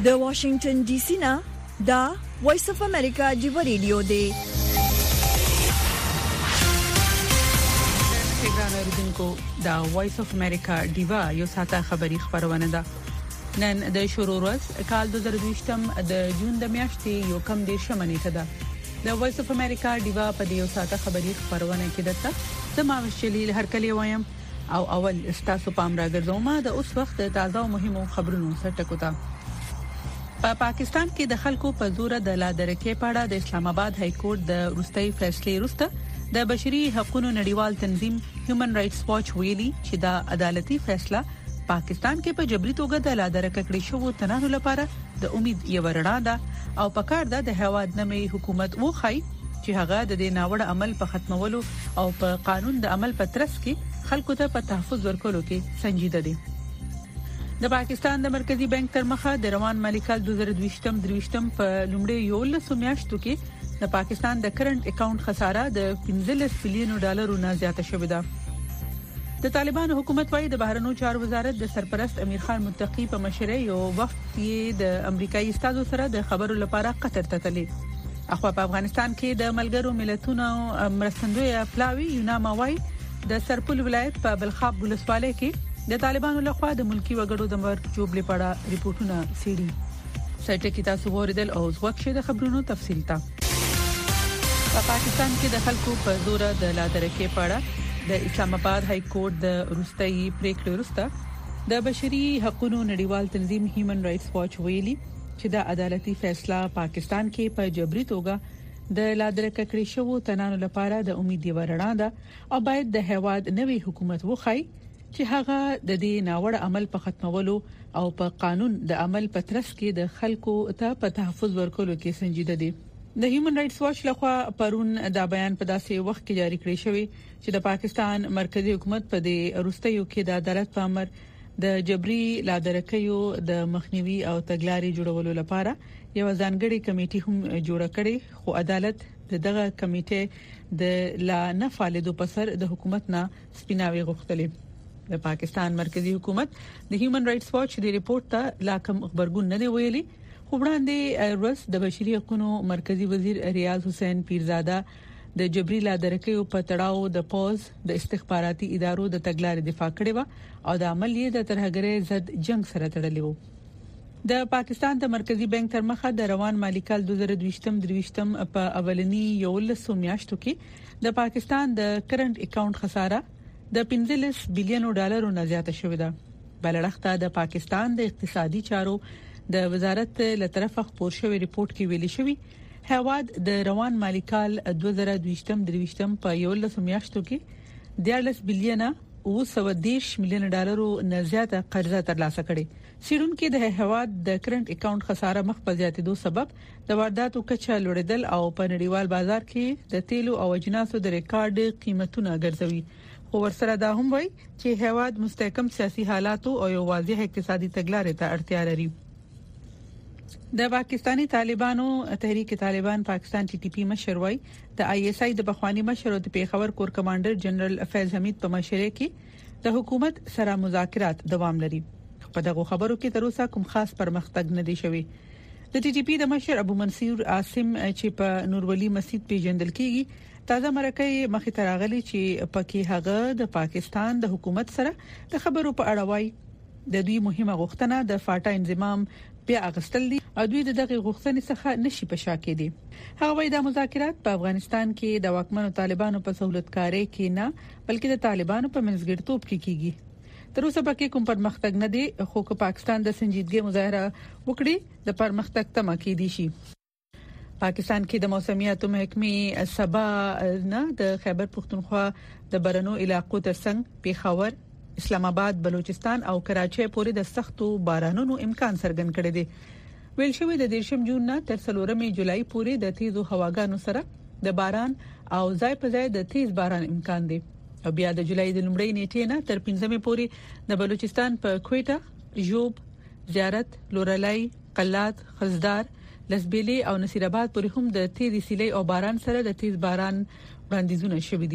د واشنگټن ډي سي نه دا وایس اف امریکا دی ریډیو دی. څنګه اوریدونکو دا وایس اف امریکا دیوا یو ساته خبری خبرونه ده. نن د شروع ورځ کال 2020 د جون د میاشتې یو کم د شمنې ده. د وایس اف امریکا دیوا په دې یو ساته خبری خبرونه کې دته زما وشلیل هر کلی وایم او اول استاسو پام راګرځوم د اوس وخت تازه او مهمو خبرونو سره ټکوتا. په پاکستان کې د خلکو په زور د لادرکې پاړه د اسلام آباد های کورټ د روستي فیصله وروسته د بشري حقوقو نړیوال تنظیم هیومن رائټس واچ ویلي چې دا عدالتي فیصله پاکستان کې په جبري توګه د لادرکې کړي شو تنانو لپاره د امید یو رڼا ده او پکار ده د هواد نمي حکومت وخی چې هغه د دې ناوړه عمل په ختمولو او په قانون د عمل په ترڅ کې خلکو ته په تحفظ ورکولو کې سنجیده دي. د پاکستان د مرکزی بانک تر مخه د روان مالی کال 2023 په لومړی یو لسو میاشتو کې د پاکستان د کرنٹ اکاونټ خساره د 15 بلین ډالرو نه زیاته شوې ده. د طالبان حکومت وايي د بهرنیو چارو وزارت د سرپرست امیر خان متقی په مشرۍ یو وفد یې د امریکایي استادو سره د خبرو لپاره قطر ته تللی. اخوا په افغانستان کې د ملګرو ملتونو مرستندوی پلاوی یوناما وايي د سرپل ولایت په بلخاب ولسوالۍ کې د طالبانو لخوا د ملکی وګړو د مرګ جوړلې پړه ریپورتونه سيري. سایټ کې تاسو ورېدل او وګورئ د خبرونو تفصیل ته. په پاکستان کې د خلکو په زور د لادرکې پړه د اسلام آباد های کورټ د روستي پریکړې وروسته د بشري حقوقو نړیوال تنظیم هیومن رائټس واچ ویلي چې دا عدالتي فیصله پاکستان کې په جبري توګه د لادرکې کړي شو تنانو لپاره د امید دی ورڼا ده او باید د هواد نوي حکومت وخی چې هغه د دې ناوړه عمل په ختمولو او په قانون د عمل په ترڅ کې د خلکو ته په تحفظ ورکولو کې سنجیده دي. د هیومن رائټس واچ لخوا پرون دا بیان په داسې وخت کې جاری کړی شوی چې د پاکستان مرکزی حکومت په دې وروستیو کې د عدالت په امر د جبري لادرکیو د مخنیوي او تګلارې جوړولو لپاره یو ځانګړي کمیټه هم جوړ کړي، خو عدالت دغه کمیټه د لا نه فعالیدو په سر د حکومت نه سپیناوي غوښتلې. د پاکستان مرکزی حکومت د هیومن رائټس واچ د ریپورت ته لا کوم خبرګون نه دی ویلي، خو وړاندې ورځ د بشري حقوقو مرکزی وزیر ریاض حسین پیرزاده د جبري لادرکیو په تړاو د پوز د استخباراتي ادارو د تګلارې دفاع کړې و او د عملیې د ترهګرۍ ضد جنگ سره تړلې و. د پاکستان د مرکزی بانک تر مخه د روان مالی کال 2023 په اولنی یو لسو میاشتو کې د پاکستان د کرنٹ اکاونټ خساره د 15 بلین ډالرو نه زیاته شوې ده. بلړښت د پاکستان د اقتصادي چارو د وزارت له طرفه خبر شوی ریپورت کې ویلي شوی هواد د روان مالی کال 2023 په یو لسو میاشتو کې 13 بلین او 110 ملیون ډالرو نه زیاته قرضه ترلاسه کړې. سیډون کې د هواد د کرنٹ اکاونټ خساره مخ په زیاتېدو سبب د وارداتو کچه لوړېدل او په نړیوال بازار کې د تیلو او اجناسو د ریکارډ قیمتونه ګرځوي. خو ورسره دا هم وایي چې هواد مستحکم سیاسي حالاتو او یو واضح اقتصادي تګلارې ته اړتیا لري. د پاکستانی طالبانو تحریک طالبان پاکستان ټي ټي پی مشر وای د آی اس آی د بخوانی مشر او د پیښور کور کمانډر جنرال فیض حمید په مشرۍ کې د حکومت سره مذاکرات دوام لري. په دغه خبرو کې تر اوسه کوم خاص پرمختګ نه دی شوی. د ټي ټي پی د مشر ابو منصور عاصم چې په نورولي مسجد پیژندل کیږي تازه مرکه مخې ته راغلي چې پکې هغه د پاکستان د حکومت سره د خبرو په اړه وای د دوی مهمه غوښتنه د فاټا انضمام بیا اغستل دي او دوی دغه غوښتنې څخه نشي په شا کې دي. هغه وایي د مذاکرات په افغانستان کې د واکمنو طالبانو په سہولتکارۍ کې نه بلکې د طالبانو په منځګړیتوب کې کیږي. تر اوسه پکې کوم پرمختګ نه دی، خو که پاکستان د سنجیدګۍ مظاهره وکړي د پرمختګ تمه کې دي شي. پاکستان کې د موسمیاتو محکمې سبا نه د خیبر پختونخوا د برنو علاقو ترڅنګ پیښور، اسلام آباد، بلوچستان او کراچۍ پورې د سختو بارانونو امکان څرګند کړی دی. ویل شوی د 13 جون نه تر 14 جولای پورې د تیزو هواګانو سره د باران او ځای په ځای د تیز باران امکان دی. او بیا د جولای د لومړۍ نیټې نه تر 15 پورې د بلوچستان په کوټه، ژوب، زیارت، لورلای، قلات، خزدار، لسبیلی او نصیر آباد پورې هم د تیز سیلۍ او باران سره د تیز باران وړاندیزونه شوې دي.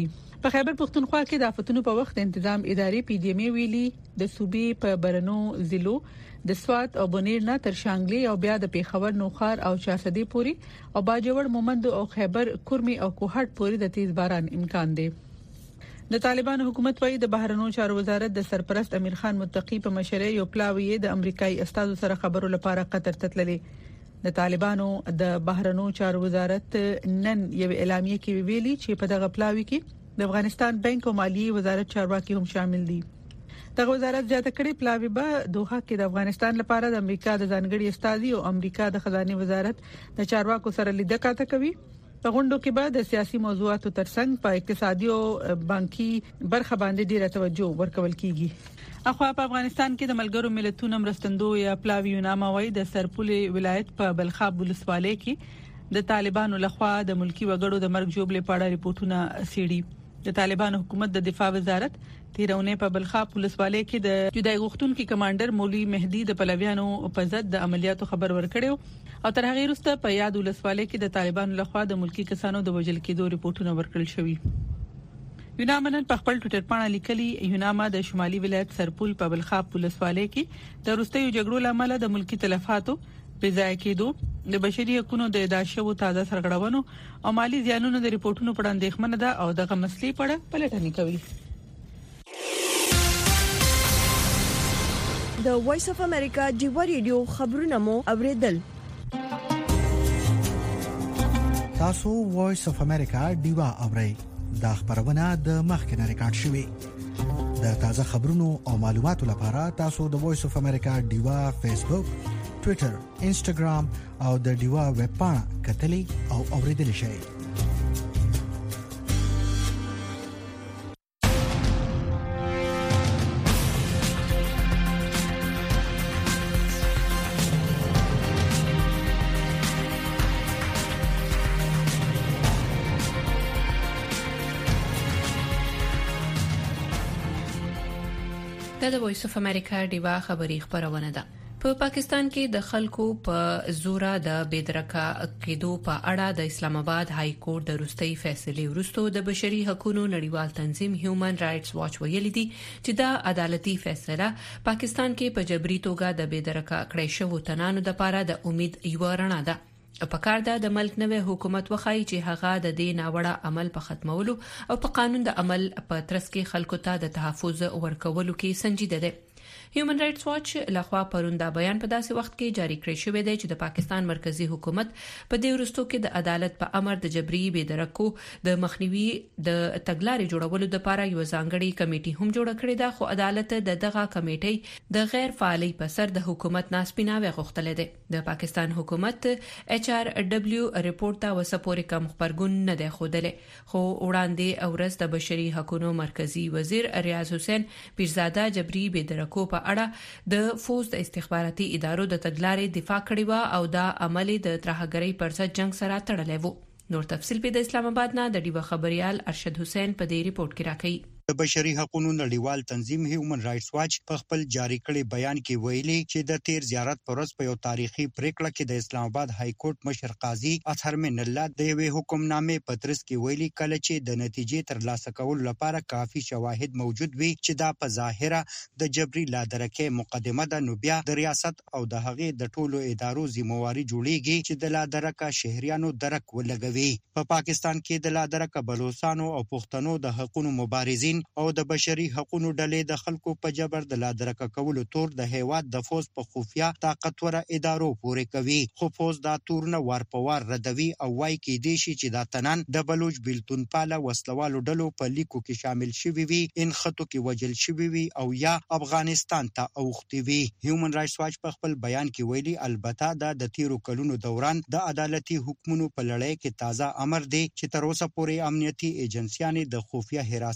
په خیبر پختونخوا کې د آفتونو په وخت تنظیم ادارې پی ډی ایم ویلي د صوبې په برنو ضلعو د سوات او بنیر نه تر شانګلي او بیا د پیښور نوخار او چارسدي پوري او باجوړ مومند او خیبر کورمي او کوهټ پوري د تیز باران امکان دی. د طالبان حکومت وايي د بهرنیو چارو وزارت د سرپرست امیر خان متقی په مشرۍ یو پلاوی د امریکایي استادو سره خبرو لپاره قطر ته تللی. د طالبانو د بهرنیو چارو وزارت نن یو اعلامیه کې ویلي چې په دغه پلاوی کې د افغانستان بانک او مالیه وزارت چارواکي هم شامل دي. دغه وزارت زیاته کړي پلاوی به دوحه کې د افغانستان لپاره د امریکا د ځانګړي استازي او امریکا د خزانه وزارت د چارواکو سره لیدل کاته کوي. په غونډو کې به د سیاسي موضوعاتو ترڅنګ په اقتصادي او بانکي برخه باندې ډیره توجه ورکول کیږي. اخوا په افغانستان کې د ملګرو ملتونو مرستندو یا پلاوی نامه وای د سرپولې ولایت په بلخاب ولسوالۍ کې د طالبانو لخوا د ملکی وګړو د مرګ جوړې په اړه ریپورتونه سیړي. د طالبانو حکومت د دفاع وزارت تیرونه په بلخاب ولسوالۍ کې د جدای غختونکو کمانډر مولوی مهدی د پلویانو په ضد د عملیاتو خبر ورکړیو او تر هغه وروسته په یاد ولسوالۍ کې د طالبانو لخوا د ملکی کسانو د وژل کېدو ریپورتونه ورکړل شوي. یونامنن په خپل ټوئیټر باندې لیکلي یوناما د شمالي ولایت سرپول په بلخاب ولسوالۍ کې د روستیو جګړو لامل د ملکی تلفاتو بځای کېدو د بشري حقوقو د اداشو تازه سرغړونو او مالی زیانونو د ریپورتونو په اړه اندېښمنه ده او دغه مسلې په اړه پلټنې کوي. د وایس اف امریکا ډیوا ریډیو خبرونه مو اوریدل. تاسو وایس اف امریکا ډیوا اورئ. دا خبرونه د مخکنه ریکارډ شوې. د تازه خبرونو او معلوماتو لپاره تاسو د وایس اف امریکا ډیوا فیسبوک، ټوئیټر، انسټاګرام او د ډیوا ویب پاڼه کتلی او اوریدل شئ. د وایس اف امریکا ډیوا خبری خبرونه ده. په پاکستان کې د خلکو په زوره د بېدرکه کېدو په اړه د اسلام آباد های کورټ د روستي فیصله وروسته د بشري حقوقو نړیوال تنظیم هیومن رائټس واچ ویلي دي چې دا عدالتي فیصله پاکستان کې په جبري توګه د بېدرکه کړې شوو تنانو د لپاره د امید یو رڼا ده. په کار ده د ملک نوې حکومت وخایي چې هغه د دې ناوړه عمل په ختمولو او په قانون د عمل په ترڅ کې خلکو ته د تحفظ ورکولو کې سنجیده ده. هیومن رائټس واچ لخوا پروندا بیان په داسې وخت کې جاری کړی شوی دی چې د پاکستان مرکزی حکومت په دې ورستو کې د عدالت په امر د جبري بېدرکو د مخنیوي د تګلارې جوړولو لپاره یو ځانګړي کمیټي هم جوړ کړی ده، خو عدالت دغه کمیټي د غیر فعالي په سر د حکومت ناسپیناوي غوښتل دي. د پاکستان حکومت ایچ آر ډبلیو ریپورت ته وسپوري کم خبرګون نه دی خوده، خو وړاندې اورس د بشري حقوقو مرکزی وزیر ریاض حسین پیرزاده جبري بېدرکو په اړه د فوز د استخباراتي ادارو د تګلارې دفاع کړې و او دا عملي د ترهګرۍ پر ضد جنگ سره تړلې و. نور تفصیل په د اسلام آباد نه د ډیوه خبريال ارشد حسین په دې ریپورت کې راکړي. د بشري حقوقو نړیوال تنظیم هیومن رائټس واچ په خپل جاری کړي بیان کې ویلي چې د تیر زیارت پر ورځ په یو تاریخي پریکړه کې د اسلام آباد های کورټ مشر قاضي اطهر من الله د یوې حکمنامې په ترڅ کې ویلي کله چې د نتیجې ترلاسه کولو لپاره کافي شواهد موجود وي چې دا په ظاهره د جبري لادرکه مقدمه ده، نو بیا د ریاست او د هغې د ټولو ادارو ذمہواری جوړیږي چې د لادرکه شهريانو درک ولګوي. په پاکستان کې د لادرکه بلوچستانو او پښتنو د حقوقو مبارزین او د بشري حقوقو ډلې د خلکو په جبر د لادرکه کولو تور د هیواد د فوز په خفیا طاقتور ادارو پورې کوي، خو فوز دا تور نه ور په ور ردوي او وايي کې دي چې دا تنن د بلوچ بیلتون پاله وسلوالو ډلو په لیکو کې شامل شوي وي، ان خطو کې وجل شوي وي او یا افغانستان ته اوختي وي. هیومن رائټس واچ په خپل بیان کې ویلي البته د تیرو کلونو دوران د عدالتي حکمونو په لړۍ کې تازه امر دی چې تر اوسه پورې امنیتي ایجنسیانې د خفیا حراستونو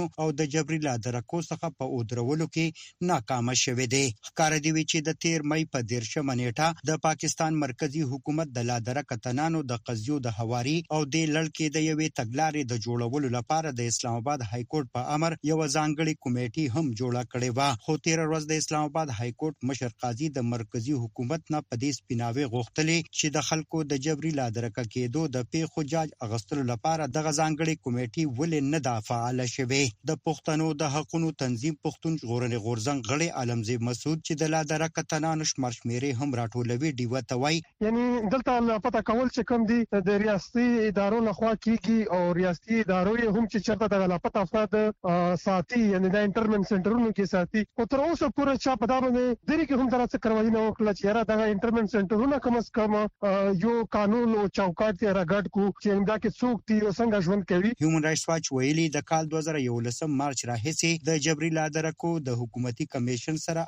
او د جبري لادرکو څخه په اودرولو کې ناکام شوه دی. ښکار دی چې د 13 مې په 13 نیټه د پاکستان مرکزی حکومت د لادرک تنانو د قضیو د حواري او د لړکې د یوې تګلارې د جوړولو لپاره د اسلام آباد های کورټ په امر یو ځانګړي کمیټه هم جوړه کړې و. خو 13 ورځ د اسلام آباد های کورټ مشر قاضي د مرکزی حکومت نه په دې سپیناوي غوښتلې چې د خلکو د جبري لادرک کېدو د پیښو جاج اغستلو لپاره د ځانګړي کمیټې ولې نه د فعال شوه. د پښتنو د حقوقو تنظیم پښتون ژغورنې غورځنګ غړي عالمزی مسعود چې د لادرک تنانو شمېرې هم راټولوي ډیوه توي یعنی دلته پته کول چې کوم دي د ریاستي ادارو لخوا کیږي او ریاستي ادارو هم چې چرته د لاپته افراد ساتي یعنی د انټرمنټ سنټرونو کې ساتي او تر اوسه پورې چا په دا باندې درې کې هم درڅ کروي نه وکړه چې را د انټرمنټ سنټرونو کم از کم یو قانون او چوکاټ ته راګډ کو چې انده کې څوک دي او څنګه ژوند کوي. هیومن رائټس واچ ویلي د کال 2011 مارچ راهیسې د جبري لادرکو د حکومتي کمیشن سره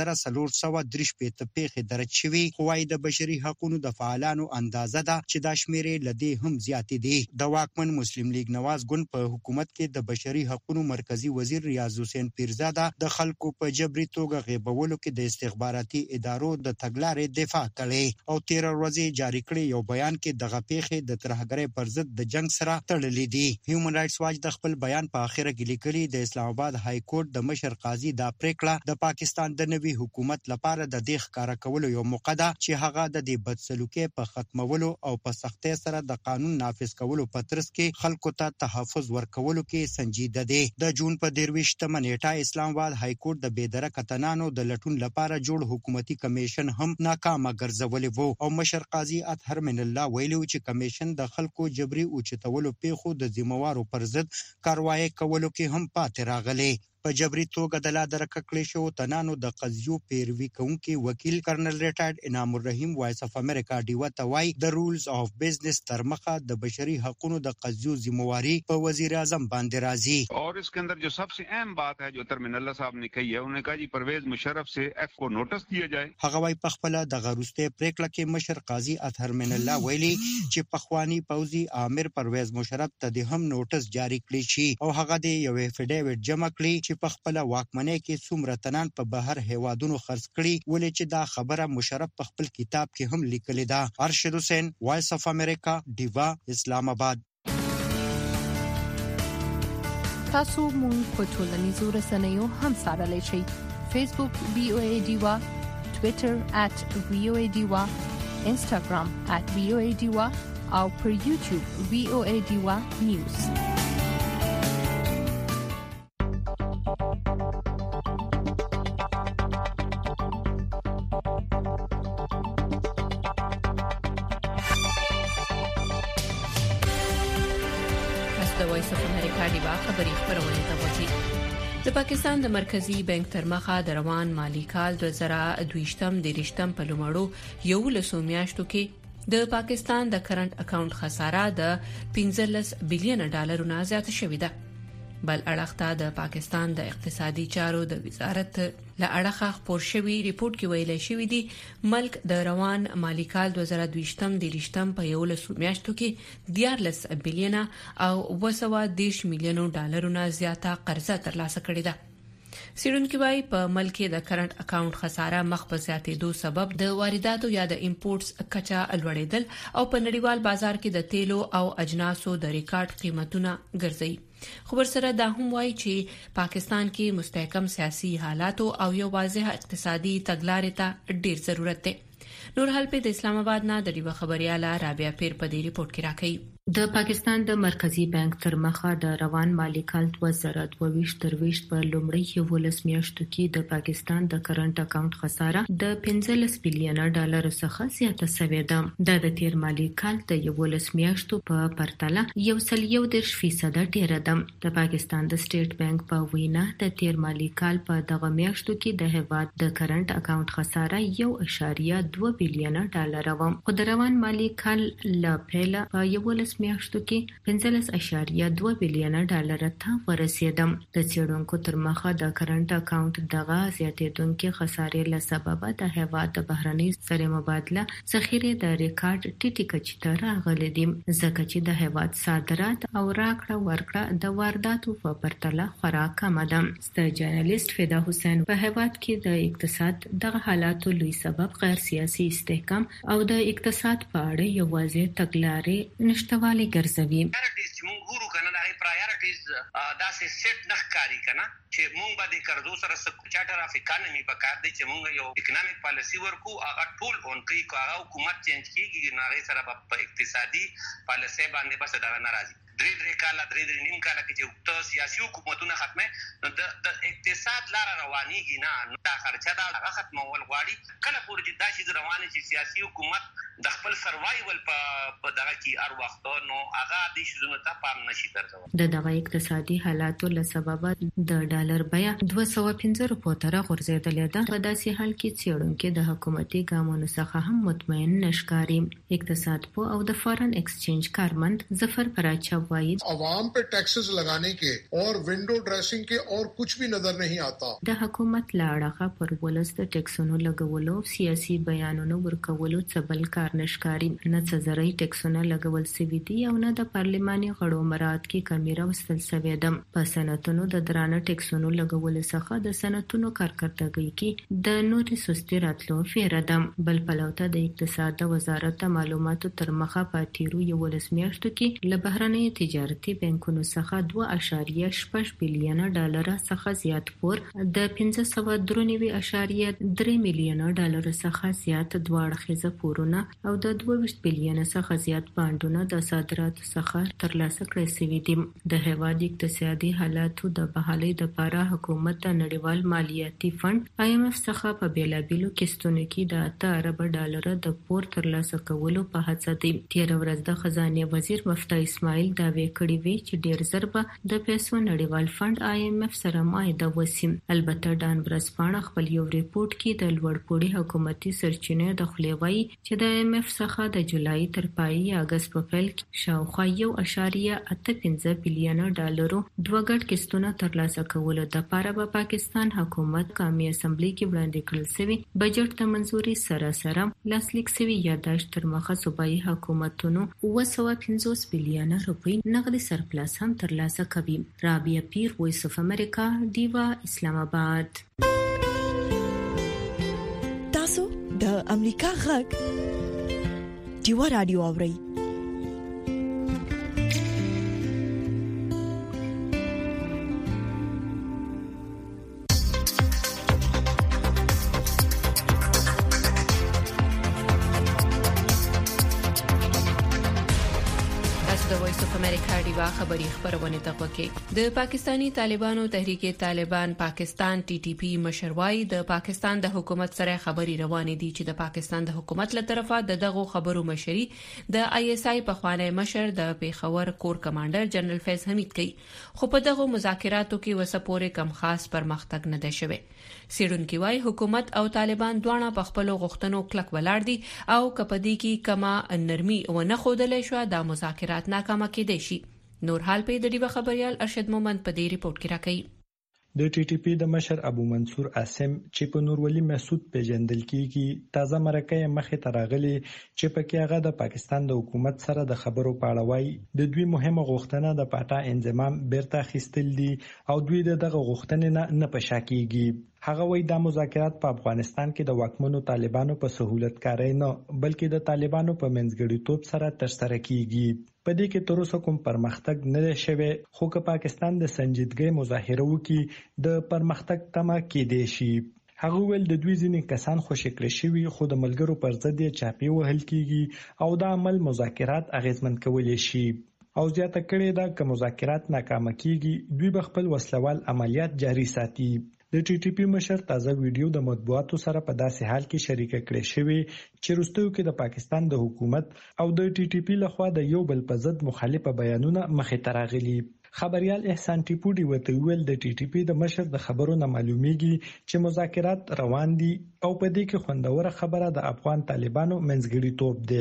8435 پیښې درج شوي. خو وايي د بشري حقوقو د فعالانو اندازه ده چې دا شمیرې لدی هم زیاتې دي. د واکمن مسلم لیگ نواز ګوند په حکومت کې د بشري حقوقو مرکزی وزیر ریاض حسین پیرزاده د خلکو په جبري توګه غیبولو کې د استخباراتي ادارو د تګلارې دفاع کړې او 13 ورځې جاری کړی یو بیان کې دغه پیښې د ترهګرۍ پر ضد د جنگ سره تړلې دي. هیومن رائټس واچ د خپل بیان په اخره کې لیکلي د اسلام آباد های کورټ د مشر قاضي دا پریکړه د پاکستان د نوي حکومت لپاره د دې ښکارا کولو یو موقع ده چې هغه د دې بدسلوکي په ختمولو او په سختۍ سره د قانون نافذ کولو په ترڅ کې خلکو ته تحفظ ورکولو کې سنجیده دي. د جون په 23 نیټه اسلام آباد های کورټ د بېدرک تنانو د لټون لپاره جوړ حکومتي کمیشن هم ناکامه ګرځولې وو او مشر قاضي اطهر من الله ویلو چې کمیشن د خلکو جبري اوچتولو پیښو د ذمہوارو پر ضد کاروایی کولو کې هم پاتې راغلي. په جبري توګه د لادرک کړي شو تنانو د قضیو پیروي کوونکي وکیل کرنل ریټایرډ انعام الرحیم وایس اف امریکا ډیوه توای د رولز اف بزنس تر مخه د بشري حقوقو د قضیو ذمہواری په وزیر اعظم باندې راځي. اور اس کے اندر جو سب سے اہم بات ہے جو ترمن اللہ صاحب نے کہی ہے انہوں نے کہا جی پرویز مشرف سے ایف کو نوٹس دیا جائے. هغه وايي په خپل د غروسته پریکړه کې مشر قاضي اطهر من الله ویلي چې پخوانی پوزي امیر پرویز مشرف ته هم نوټس جاری کړی شي او هغه د یو افیډیویټ جمع کړي چې په خپل واکمنۍ کې څومره تنان په بهر هیوادونو خرڅ کړي ولې چې دا خبره مشرف په خپل کتاب کې هم لیکلې ده. ارشد حسین وایس اف امریکا ډیوا اسلام آباد. تاسو مونږ په ټولنیزو رسنیو هم سره شئ. فیسبوک VOA ډیوا، ټوئیټر @VOA ډیوا، انستګرام @VOA ډیوا او پر یوټیوب VOA ډیوا نیوز. د پاکستان د مرکزی بانک تر مخه د روان مالی کال 2023 په لومړو 11 میاشتو کې د پاکستان د کرنٹ اکاونټ خساره د 15 بلین ډالر نه زیات شوې ده. بل اړخته د پاکستان د اقتصادي چارو د وزارت له اړخه خبر شوی ریپورت کې ویل شوی دی ملک د روان مالی کال 2023 په 11 میاشتو کې 14 بلین او 210 میلیون ډالرونو زیاته قرضه ترلاسه کړې ده. سیرونکو وايي په ملک کې د کرنٹ اکاونټ خساره مخ په زیاتېدو سبب د وارداتو یا د امپورټس کچا لوړېدل او په نړیوال بازار کې د تیلو او اجناسو د ریکارډ قیمتونه ګرځي. خبر سره دا هم وایي چې پاکستان کې مستحکم سیاسي حالات او یو واضح اقتصادي تګلارې ته ډیر ضرورت دی. نور حال په اسلام آباد نه د ډیوه خبرياله رابعه پیر په دې ریپورت کې راکړي. د پاکستان د مرکزی بانک تر مخه د روان مالی کال 2022 په لومړی 11 میاشتو کې د پاکستان د کرنٹ اکاونټ خساره د 15 بلین ډالر څخه زیاته شوې ده. د تیر مالی کال د 11 میاشتو په پرتله 1.1% ډیره ده. د پاکستان د سټیټ بانک په وینا د تیر مالی کال په دغه میاشتو کې د هیواد د کرنٹ اکاونټ خساره 1.2 بلین ډالر و. خو د روان مالی کال لا پیل په 11 میاشتو کې 15.2 بلین ډالر ته ورسېدم. د څېړونکو تر مخه د کرنٹ اکاونټ دغه زیاتېدونکو خسارې له سببه د هیواد د بهرني سره مبادله ذخیره د ریکارډ ټیټی کچې ته راغلي دي، ځکه چې د هیواد صادرات او راکړه ورکړه د وارداتو په پرتله خورا کم ده. ستر جرنالیست فدا حسین په هیواد کې د اقتصاد دغه حالاتو لوی سبب غیر سیاسي استحکام او د اقتصاد په اړه یوازې تګلارې نشټوالي ګرځوي. موږ ګورو کنه د پرایورټیز داسې سیټ نه ښکاري کنه چې موږ به د قرضو سره چارټر اف اکانومي په کار دی چې موږ یو اکونومیک پالیسی ورکو هغه ټول اون کوي هغه حکومت چینج کیږي نه غي سره په اقتصادي پالیسی باندې بس دا ناراضي درې کاله درې نیم کاله کې چې ته سیاسي حکومتونه ختمه د اقتصاد لار روانيږي نه دا خرچه دا هغه ختمول غواړي کله پورې چې دا شي روانه چې سیاسي حکومت د خپل سروایول په دغه کې هر وخت نو هغه د شذونه ته پام نشي درځول. د دغه اقتصادي حالاتو له سببه د ډالر بیه 215 روپو ته راغورځېدلې ده. په داسې حال کې څېړونکو د حکومتي ګامونو څخه هم مطمئن نشکاري. اقتصاد په او د فارن ایکسچینج کارمند ظفر پراچا عوام पे टैक्सेस लगाने के और विंडो ड्रेसिंग के और कुछ भी नजर नहीं आता. د حکومت لاړه پر ولس د ټیکسونو لګولو سیاسي بیانونو ورکولو څبل کار نشکاري نه څزري ټیکسونه لګول سوي دي او نه د پارلماني غړو مراد کې کمی راوستل سوي ده. په صنعتونو د درانه ټیکسونو لګول څخه د صنعتونو کارکړتګۍ کې د نوري سستی راتلو فیره ده. بل پلوته د اقتصاد وزارت معلوماتو تر مخه پاتیرو یو ولسمیاشتو کې له بهرنۍ تجارتي بانکونو څخه 2.6 بلین ډالر څخه زیات پور د 593.3 میلیون ډالر څخه زیات دواړه پورونه او د 22 بلین څخه زیات باندونه د صادراتو څخه ترلاسه کړي سوي دي. د هیواد اقتصادي حالاتو د بحالۍ لپاره حکومت د نړیوال مالیاتي فند IMF څخه په بیلابیلو کیستونو کې د 8 ارب ډالر د پور ترلاسه کولو په هڅه دي. تیر ورځ د خزانه وزیر مفتاح اسماعیل دا وکړي وی چې ډیر ضربه د پیسو نړیوال فند IMF سره مایده وسیم. البته ډان برسپانه خپل یو ریپورت کې د لوړپوړي حکومتي سرچینې د خلیوي چې د IMF څخه د جولای تر پای اگست په پیل کې شاوخوا 1.85 بلین ډالرو دوه ګډ کیستونه ترلاسه کول د لپاره په پاکستان حکومت قومي اسمبلی کې وړاندې کړل شوی بجټ ته منځوري سره لاسلیک شوی یاداشت تر مخه صوبایي حکومتونو 250 بلین روپۍ نقدي سرپلس هم ترلاسه کوي. رابعه پیر، وایس اف امریکا، دیوا، اسلام آباد. تاسو د امریکا غږ دیوا رادیو اورئ. خبري خبرونه تغوکي. د پاکستانی طالبانو تحریک طالبان پاکستان TTP مشروعي د پاکستان د حکومت سره خبري روانې دي چې د پاکستان د حکومت له طرفه دغه خبرو مشري د ISI په خوانه مشر د پیښور کور کمانډر جنرال فیض حمید کوي. خو په دغه مذاکراتو کې وسپورې کم خاص پرمختګ نه ده شوی. سیډونکو وايي حکومت او طالبان دواړه په خپل غوښتنو کلک ولاړ دي او کپدي کې کما نرمي و نه خودلې شو د مذاکرات ناکامه کېدې شي. نور حال په دې خبريال ارشد مومند په دې ریپورت کې راکړي. د TTP د مشر ابو منصور عاصم چې په نورولي مسعود پیژندل کیږي تازه مرکه مخې تراغلي چې پکې هغه د پاکستان د حکومت سره د خبرو پاړه وای د دوی مهمه غوښتنه د پاټا انضمام بیرته خستل دي او دوی دغه غوښتنې نه پشاکیږي. هغه وایي د مذاکرات په افغانستان کې د واکمنو طالبانو په سہولت کاري نه بلکې د طالبانو په منځګړیتوب سره ترسره کیږي. په دې کې تر اوسه کوم پرمختګ نه شوی خو که پاکستان د سنجیدګۍ مظاهره وکړي د پرمختګ تمه کېدې شي. هغه ول د دوی ځینې کسان خوشی کړی شوی خو د ملګرو پر ضد چاپی وهل کیږي او د عمل مذاکرات اغیزمن کولای شي او زیاته کړي دا که مذاکرات ناکام کیږي دوی به خپل وسلوال عملیات جاری ساتي. د TTP مشر تازه ویډیو د مطبوعاتو سره په داسې حال کې شریک کړي شوی چې وروستیو کې د پاکستان د حکومت او د TTP لخوا د یو بل په ضد مخالفه بیانونه مخې ته راغلي. خبريال احسان ټیپوډي وته ویل د TTP د مشر د خبرو نه معلومیږي چې مذاکرات روان دي او په دې کې خوندوره خبره د افغان طالبانو منځګړیتوب دی.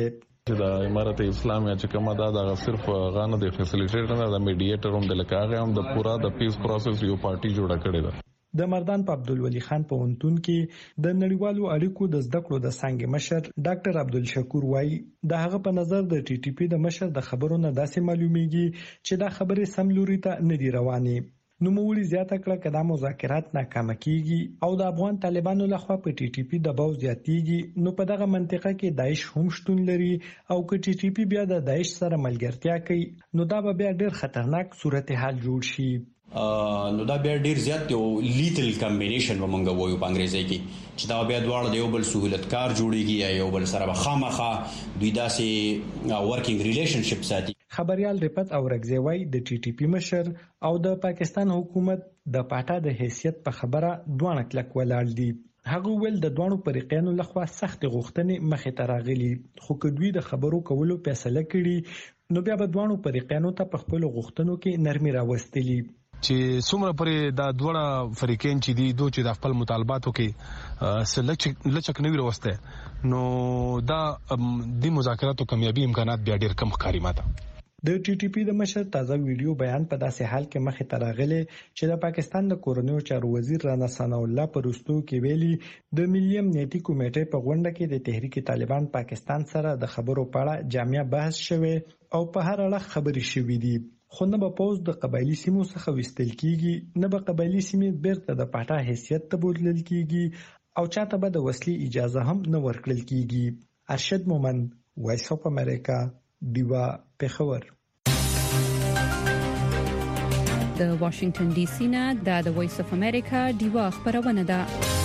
د امارت اسلامي چې کومه دا صرف غانه د فیسیلیټیټر نه د میډییټر هم د لکاغه هم د پورا د پیس پروسس یو پارټي جوړه کړې ده. د مردان په عبدالولي خان په ونتون کې د نړیوالو اړیکو د زده کړو د څنګه مشر ډاکټر عبدالشکور وای د هغه په نظر د ټي ټي پی د مشر د خبرونو داسې معلومیږي چې دا خبرې سم لوري ته نه دی روانې. نو مولي زیاته کړه کدا مذاکرات ناکام کیږي او د افغان طالبانو لخوا په ټي ټي پی د باو زیاتیږي نو په دغه منطقه کې داعش هم شتون لري او که ټي ټي پی بیا د داعش سره ملګرتیا کوي نو دا به بیا ډېر خطرناک صورتحال جوړ شي. نو دا بیا ډیر زیات یو لیتل کمبینیشن ومنګ وایو په انګریزي کې چې دا بیا دواړه د یو بل سہولتکار جوړیږي یا یو بل سره خامخا دوی داسې ورکینګ ریلیشنشپ ساتي. خبريال رپت او رګزوي د ټي ټي پی مشر او د پاکستان حکومت د پاټا د حیثیت په خبره دوه کلک ولاړ دي. هغه ول د دوانو فریقانو لخوا سخت غوښتنې مخې ته راغلي خو کدوې د خبرو کولو فیصله کړي نو بیا به دوانو فریقانو ته په خپل غوښتنو کې نرمي راوستلي چې څومره پرې دا دوه فریقین چې دي دوی چې د خپل مطالباتو کې لچک نوی راوسته نو دا د مذاکراتو کامیابی امکانات بیا ډیر کم ښکاري ماته. د ټي ټي پی د مشر تازه ویډیو بیان په داسې حال کې مخې ته راغلی چې د پاکستان د کورنیو چارو وزیر رانا ثنا الله پرستو کې ویلي د ملي امنیتي کمیټې په غونډه کې د تحریک طالبان پاکستان سره د خبرو په اړه جامع بحث شوه او په هر اړه خبرې شوې دي خو نه به پوز د قبایلی سیمو څخه وستل کیږي نه به قبایلی سیمې بیرته د پاټا حیثیت ته بدلل کیږي او چاته به د وسلې اجازه هم نه ورکړل کیږي. ارشد مومند، وایس اف امریکا، دیوا پېښور. د واشنگټن ډي سي نه د وایس اف امریکا دیوا خبرونه ده.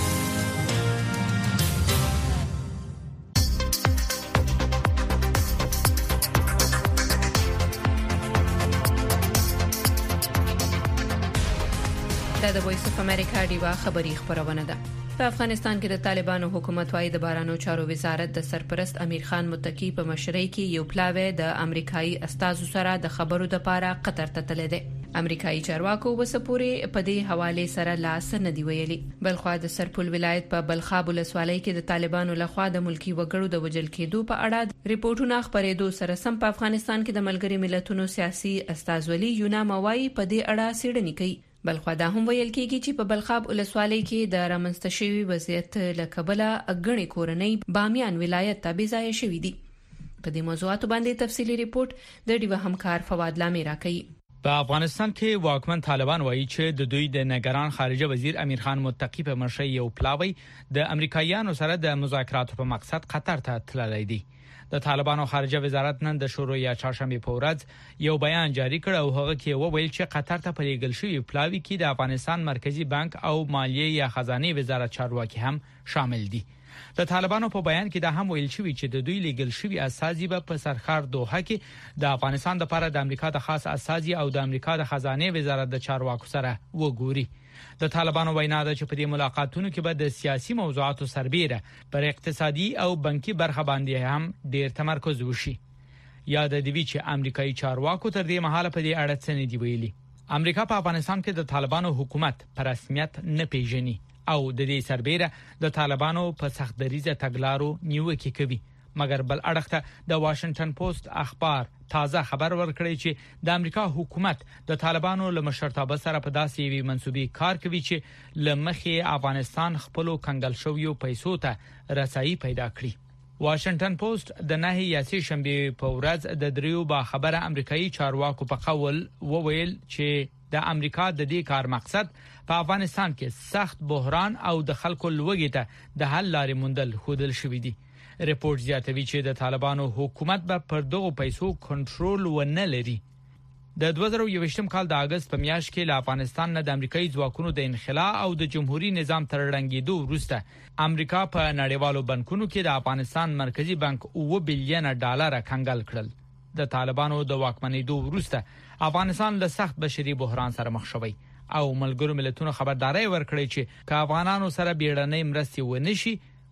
د وایس اف امریکا دیوا خبری خبرونه ده. په افغانستان کې د طالبانو حکومت وايي د بهرانو چارو وزارت د سرپرست امیر خان متقی په مشرۍ کې یو پلاوی د امریکایي استازو سره د خبرو د پاره قطر ته تللی دی. امریکایي چارواکو وسپورې په دې حواله سره لاس نه دی ویلي. بلخوا د سرپل ولایت په بلخاب ولسوالۍ کې د طالبانو لخوا د ملکی وګړو د وجل کېدو په اړه ریپورتونه خبرېدو سره سم په افغانستان کې د ملګری ملتونو سیاسي استازولي یونا موای په دې اړه سیړنی کوي. بلخوا دا هم ویل کېږي چې په بلخاب ولسوالۍ کې د رامنځته شوی وضعیت لکبله غني کورنۍ بامیان ولایت ته بيځای شوې دي. په دې موضوعاتو باندې تفصیلی ریپورت د ډیوه همکار فواد لامي راکړي. په افغانستان کې واکمن طالبان وایي چې د دوی د نگران خارجه وزیر امیر خان متقی په مشرۍ یو پلاوی د امریکایانو سره د مذاکراتو په مقصد قطر ته تللی دی. د طالبانو خارجه وزارت نن د شروع یا چهارشنبه په ورځ یو بیان جاری کړ او هغه کې وویل چې قطر ته پریګل شوی پلاوی کې د افغانستان مرکزی بانک او مالیه یا خزانه وزارت چارواکي هم شامل دي. د طالبانو په بیان کې دا هم ویل شوی چې د دوی لیګل شوی اساسي په سرخار دوحه کې د افغانستان لپاره د امریکا د خاص اساسي او د امریکا د خزانه وزارت د چارواکو سره وګوري. د طالبانو وینا ده چې په دې ملاقاتونو کې به د سیاسي موضوعاتو سربېره پر اقتصادي او بانکي برخه باندې هم ډیر تمرکز وشي. یاد دی چې امریکایي چارواکو تر دې مهاله په دې اړه څه نه دی ویلي. امریکا په افغانستان کې د طالبانو حکومت په رسمیت نه پیژني او د دې سربېره د طالبانو په سختدریزه تګلارو نیوکه کوي. مګر بل اړخ ته د واشنگټن پوسټ اخبار تازه خبر ورکړی چې د امریکا حکومت د طالبانو له مشرتابه سره په داسې وی منسوبي کار کوي چې لمخې افغانستان خپل کنګل شویو پیسو ته رسایي پیدا کړي. واشنگټن پوسټ د نهي یا سه شنبه په ورځ د دریو با خبره امریکایي چارواکو په قول وویل چې د امریکا د دې کار مقصد په افغانستان کې سخت بحران او د خلکو لوږې ته د حل لارې موندل خودل شوې دي. ریپورت زیاتوي چې د طالبانو حکومت به پر دغه پیسو کنټرول ونه لري. د 2021 کال د اگست په میاشت کې له افغانستان نه د امریکایي ځواکونو د انخلاء او د جمهوریت نظام تر ړنګېدو وروسته امریکا په نړیوالو بانکونو کې د افغانستان مرکزی بانک 9 بلین ډالر کنګل کړل. د طالبانو د واکمنېدو وروسته افغانستان له سخت بشري بحران سره مخ شوی او ملګرو ملتونو خبرداري ورکړې چې که افغانانو سره بیړنۍ مرستې ونشي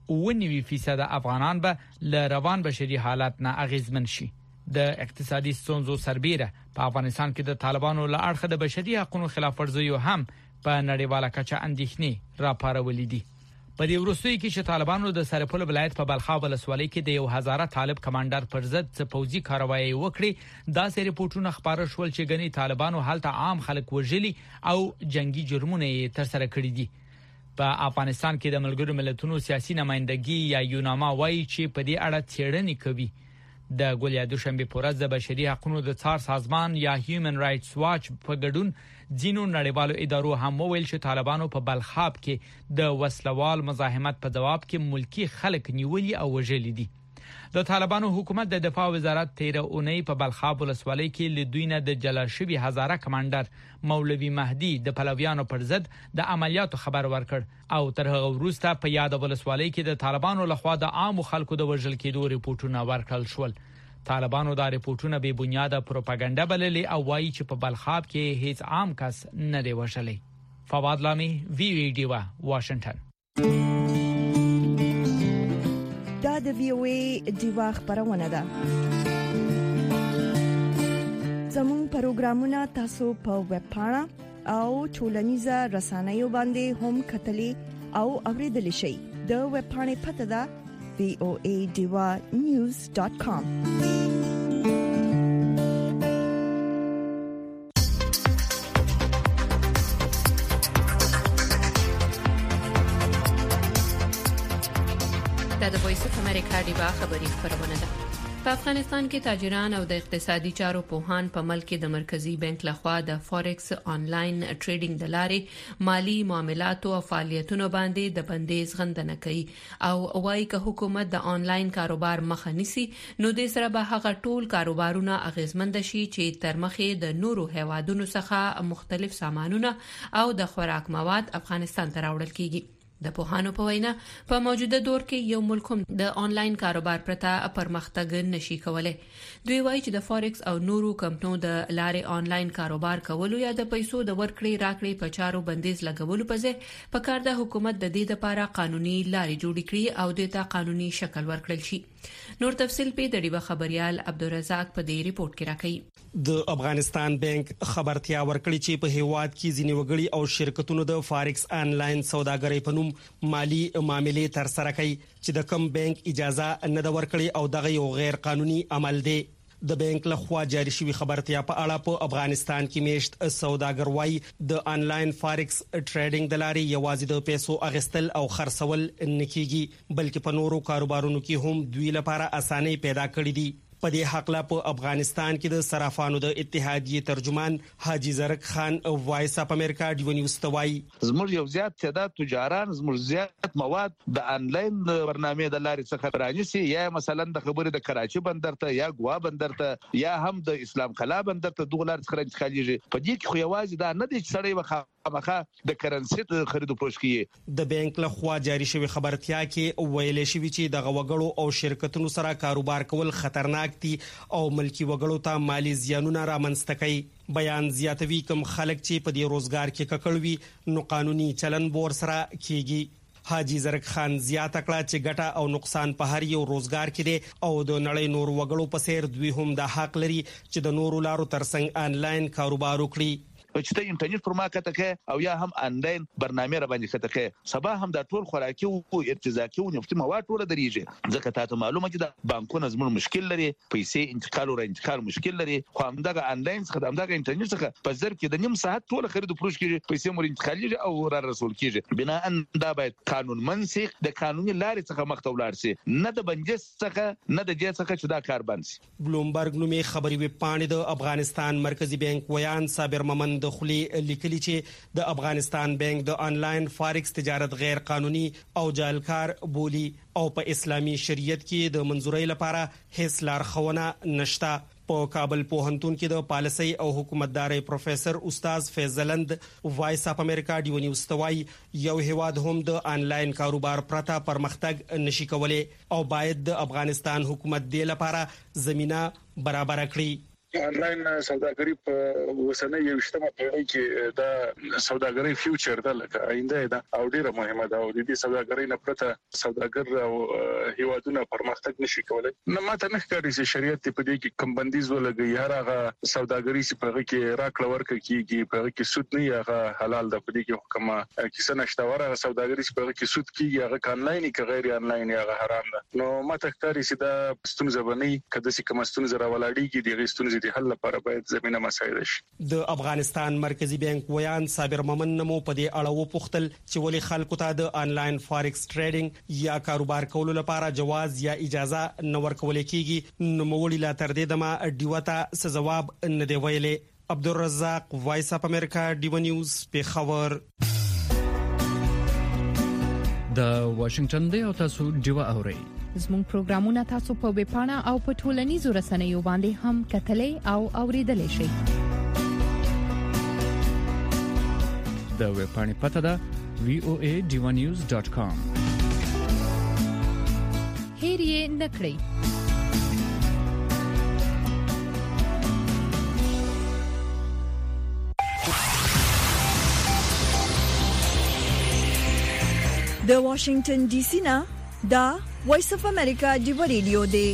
90% افغانان به له روان بشري حالت نه اغیزمن شي. د اقتصادي ستونزو سربېره په افغانستان کې د طالبانو له اړخه د بشري حقوقو خلاف ورزیو هم په نړیواله کچه اندېښنې راپارولې دي. په دې وروستي کې چې طالبانو د سرپل ولایت په بلخاب ولسوالۍ کې د 1000 طالب کمانډر پر ضد پوځي کاروایی وکړي دا سری پورټونه خبره شول چې غني طالبانو حالت عام خلک وژلي او جنگي جرمونه تر سره کړی دي په افغانستان کې د ملګرو ملتونو سیاسي نمائندګي یا یوناما وایي چې په دې اړه څېړنې کوي د ګولیا دوشنبه پورز د بشري حقوقو د څار سازمان یا هیومن رائټس واچ په ګډون ځینو نړیوالو ادارو هم وویل چې طالبانو په بلخاب کې د وسلوال مزاحمت په جواب کې ملکی خلک نیولي او وژلي دي د طالبانو حکومت د دفاع وزارت 13 اونۍ په بلخاب ولسوالۍ کې لدوینه د جلا شوی هزاره کمانډر مولوی مهدی د پلویانو پر ضد د عملیاتو خبر ورکړ او تر هغه وروسته په یاد ولسوالۍ کې د طالبانو لخوا د عام خلکو د وژل کېدو ریپورتونه ورکړل شول طالبانو دا ریپورتونه به بنیاده پروپاګاندا بللي او وایي چې په بلخاب کې هیڅ عام کس نه دی وژلی فواد لامي وی وی ډیوا واشنگټن دا د وی او ای ډیوا خبرونه ده زموږ پروګرامونه تاسو په ویب پاڼه او ټولنیزه رسنیو باندې هم کتلي او اوریدلی شئ د ویب پاڼې پته ده voadiwanews.com د وایس اف امریکا ډیوا خبری خبرونه ده په افغانستان کې تاجران او د اقتصادي چارو پوهان په ملک کې د مرکزی بانک لخوا د فورکس آنلاین ټریډینګ د لارې مالی معاملات او فعالیتونو باندې د بندیز غندنه کوي او وايي چې حکومت د آنلاین کاروبار مخه نیسي نو د سره به هغه ټول کاروبارونه اغیزمند شي چې تر مخې د نورو هیوادونو څخه مختلف سامانونه او د خوراک مواد افغانستان ته راوړل کیږي د پوهانو په وینا په موجوده دور کې یو ملک هم د آنلاین کاروبار پرته پرمختګ نشي کولای دوی وایي چې د فورکس او نورو کمپنیو د لارې آنلاین کاروبار کولو یا د پیسو د ورکړې راکړې په چارو بندیز لګولو په ځای په کار د حکومت د دې لپاره قانوني لارې جوړې کړي او د تا قانوني شکل ورکړل شي نور تفصیل په د ډیوا خبريال عبدالرزاق په دې ریپورت کې راکړي د افغانستان بانک خبرتیا ورکړي چې په هیواد کې ځینې وګړي او شرکتونو د فارکس آنلاین سوداګرۍ په نوم مالی معاملې تر سره کوي چې د کم بانک اجازه نه د ورکړي او دغه یو غیر قانوني عمل دی د بانک لخوا جاری شوی خبرتیا په اړه په افغانستان کې میشت سوداګر وای د آنلاین فارکس ټریډینګ د لارې یوازې د پیسو اغستل او خرڅول نه کیږي بلکې په نورو کاروبارونو کې هم دوی لپاره اسانۍ پیدا کړې دي په دې حق لا په افغانستان کې د صرافانو د اتحادیې ترجمان حاجی زرق خان وایس اپ امریکا ډیو نیوز توای زموږ یو زیات تعداد تجاران زموږ زیات مواد د آنلاین برنامه د لارې څخه رانیسي یا مثلا د خبرې د کراچي بندر ته یا ګوا بندر ته یا هم د اسلام قلا بندر ته دغه لار څخه انتقالیږي په دې کې خو یوازې دا نه دي چې سړی مخه د کرنسي د خرید او فروش کې د بانک لخوا جاری شوی خبرتیا کې ویل شوی چې د غوګړو او شرکتونو سره کاروبار کول خطرناک دي او ملکی وګړو ته مالی زیانونه رامنځته کوي بیان زیاتوي کوم خلک چې په دې روزګار کې ککړوي نو قانوني چلن بور سره کیږي حاجی زرق خان زیاته کړه چې ګټه او نقصان په هر یو روزګار کې دي او د نړۍ نور وګړو په څیر دوی هم د حق لري چې د نورو لارو ترڅنګ آنلاین کاروبار وکړي چې ته انټرنیټ پر ما کته او یا هم آنلاین برنامه را باندې کته سبا هم د ټول خوراکي او ارتزاقي او نفتي مواد ټول درېږي ځکه ته معلومه چې د بانکونو زموږ مشکل لري پیسې انتقال او انتقال مشکل لري خو همدغه آنلاین څخه همدغه انټرنیټ څخه په ظرف کې د نیم ساعت ټول خرید او فروش کیږي پیسې مور انتقالي او را رسول کیږي بنا ان دا باید قانون منسخ د قانوني لارې څخه مخته ولاړ شي نه د بندیز څخه نه د دې څخه چې دا کار بند شي بلومبرګ نومي خبري ویب پاڼې د افغانستان مرکزی بانک ویان صابر ممن د خلی لیکلي چې د افغانستان بانک د آنلاین فارکس تجارت غیر قانوني او جعلکار بولی او په اسلامي شریعت کې د منځورۍ لپاره هیڅ لارښوونه نشته په کابل پوهنتون کې د پالیسي او حکومتداري پروفیسور استاد فیضلند وایس اپ امریکا ډیو نیوز توای یو هیواد هم د آنلاین کاروبار پرته پرمختګ نشي کولای او باید د افغانستان حکومت د لپاره زمينه برابر کړي آنلاین سوداګري په وسنه یو شتمه پیړۍ کې دا سوداګري فیوچر ده لکه آینده ده او ډیره مهمه ده او د دې سوداګرۍ نه پرته سوداګر او هیوادونه پرمختګ نشي کولای. نو ماته نه ښکاري چې شریعت په دې کې کم بندیز ولګي، هر هغه سوداګري چې په کې راکړه ورکړه کیږي په کې سود نه هغه حلال ده. په دې کې حکومت کیسه نشته ورغه سوداګري چې په کې سود کیږي هغه آنلاین کې غیر آنلاین هغه حرام ده. نو ماته ښکاري چې دا ستونزه بنئ کله چې کوم ستونزه راولاړیږي دغه ستونزې د حل لپاره باید زمينه مساعده شي. د افغانستان مرکزی بانک ویان صابر مومن نمو په دې اړه وپوښتل چې ولې خلکو ته د آنلاین فارکس ټریډینګ یا کاروبار کولو لپاره جواز یا اجازه نه ورکول کیږي. نو مولي لا تر دې دمه ډیوتا څه جواب نه دی ویلې. عبدالرزاق وایس اپ امریکا ډیو نیوز په خبر. د واشنگټن دی او تاسو ډیو اورئ. زموږ پروگرامونه تاسو په ویب پاڼه او په ټولنیزو رسنیو باندې هم کتلې او اوریدلې شئ. د ویب پاڼې پته ده voanews.com. هیر یې نکړئ. د واشنگټن ډي سي نه دا وایس اف امریکا ډیو ریډیو دی.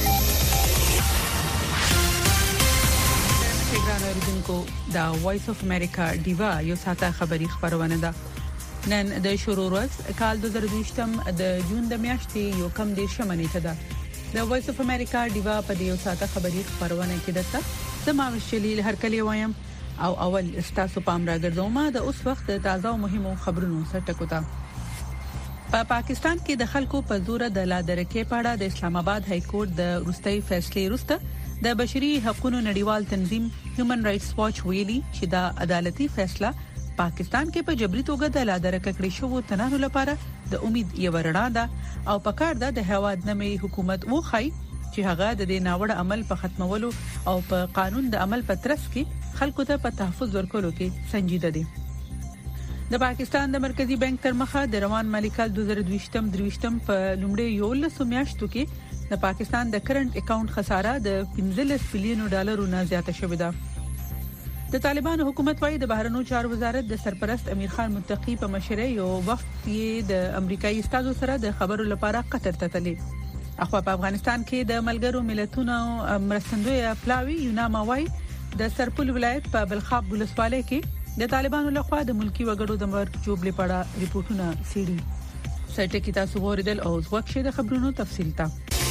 څنګه اوریدونکو دا وایس اف امریکا ډیو یو ساته خبری خبرونه ده. نن د شروع ورځ کال 2020 د جون د میاشتې یو کم د شمنې ده. د وایس اف امریکا ډیو په دې یو ساته خبری خبرونه کې دته زما شلیل هر کلی وایم او اول استاسو پام راګرځوم د اوس وخت تازه او مهمو خبرونو سره ټکوتا. په پاکستان کې د خلکو په زور د لادرکې پاړه د اسلام آباد های کورټ د روستي فیصله وروسته د بشري حقوقو نړیوال تنظیم هیومن رائټس واچ ویلي چې دا عدالتي فیصله پاکستان کې په جبري توګه د لادرکې کړې شوو تنانو لپاره د امید یو رڼا ده او پکار ده د هواد نمې حکومت وخی چې هغه د دې ناوړه عمل په ختمولو او په قانون د عمل په ترڅ کې خلکو ته په تحفظ ورکولو کې سنجیده دي. د پاکستان د مرکزی بانک تر مخه د روان مالی کال 2023 په لومړی یو لسو میاشتو کې د پاکستان د کرنٹ اکاونټ خساره د 15 بلین ډالرو نه زیاته شوې ده. د طالبان حکومت وايي د بهرنیو چارو وزارت د سرپرست امیر خان متقی په مشرۍ یو وفد یې د امریکایي استادو سره د خبرو لپاره قطر ته تللی. اخوا په افغانستان کې د ملګرو ملتونو مرستندوی پلاوی یوناما وايي د سرپل ولایت په بلخاب ولسوالۍ کې د طالبانو لخوا د ملکی وګړو د مرګ جوړلې پړه ریپورتونه سړي سټه کې تاسو ورېدل او ځوښه د خبرونو تفصیل تا.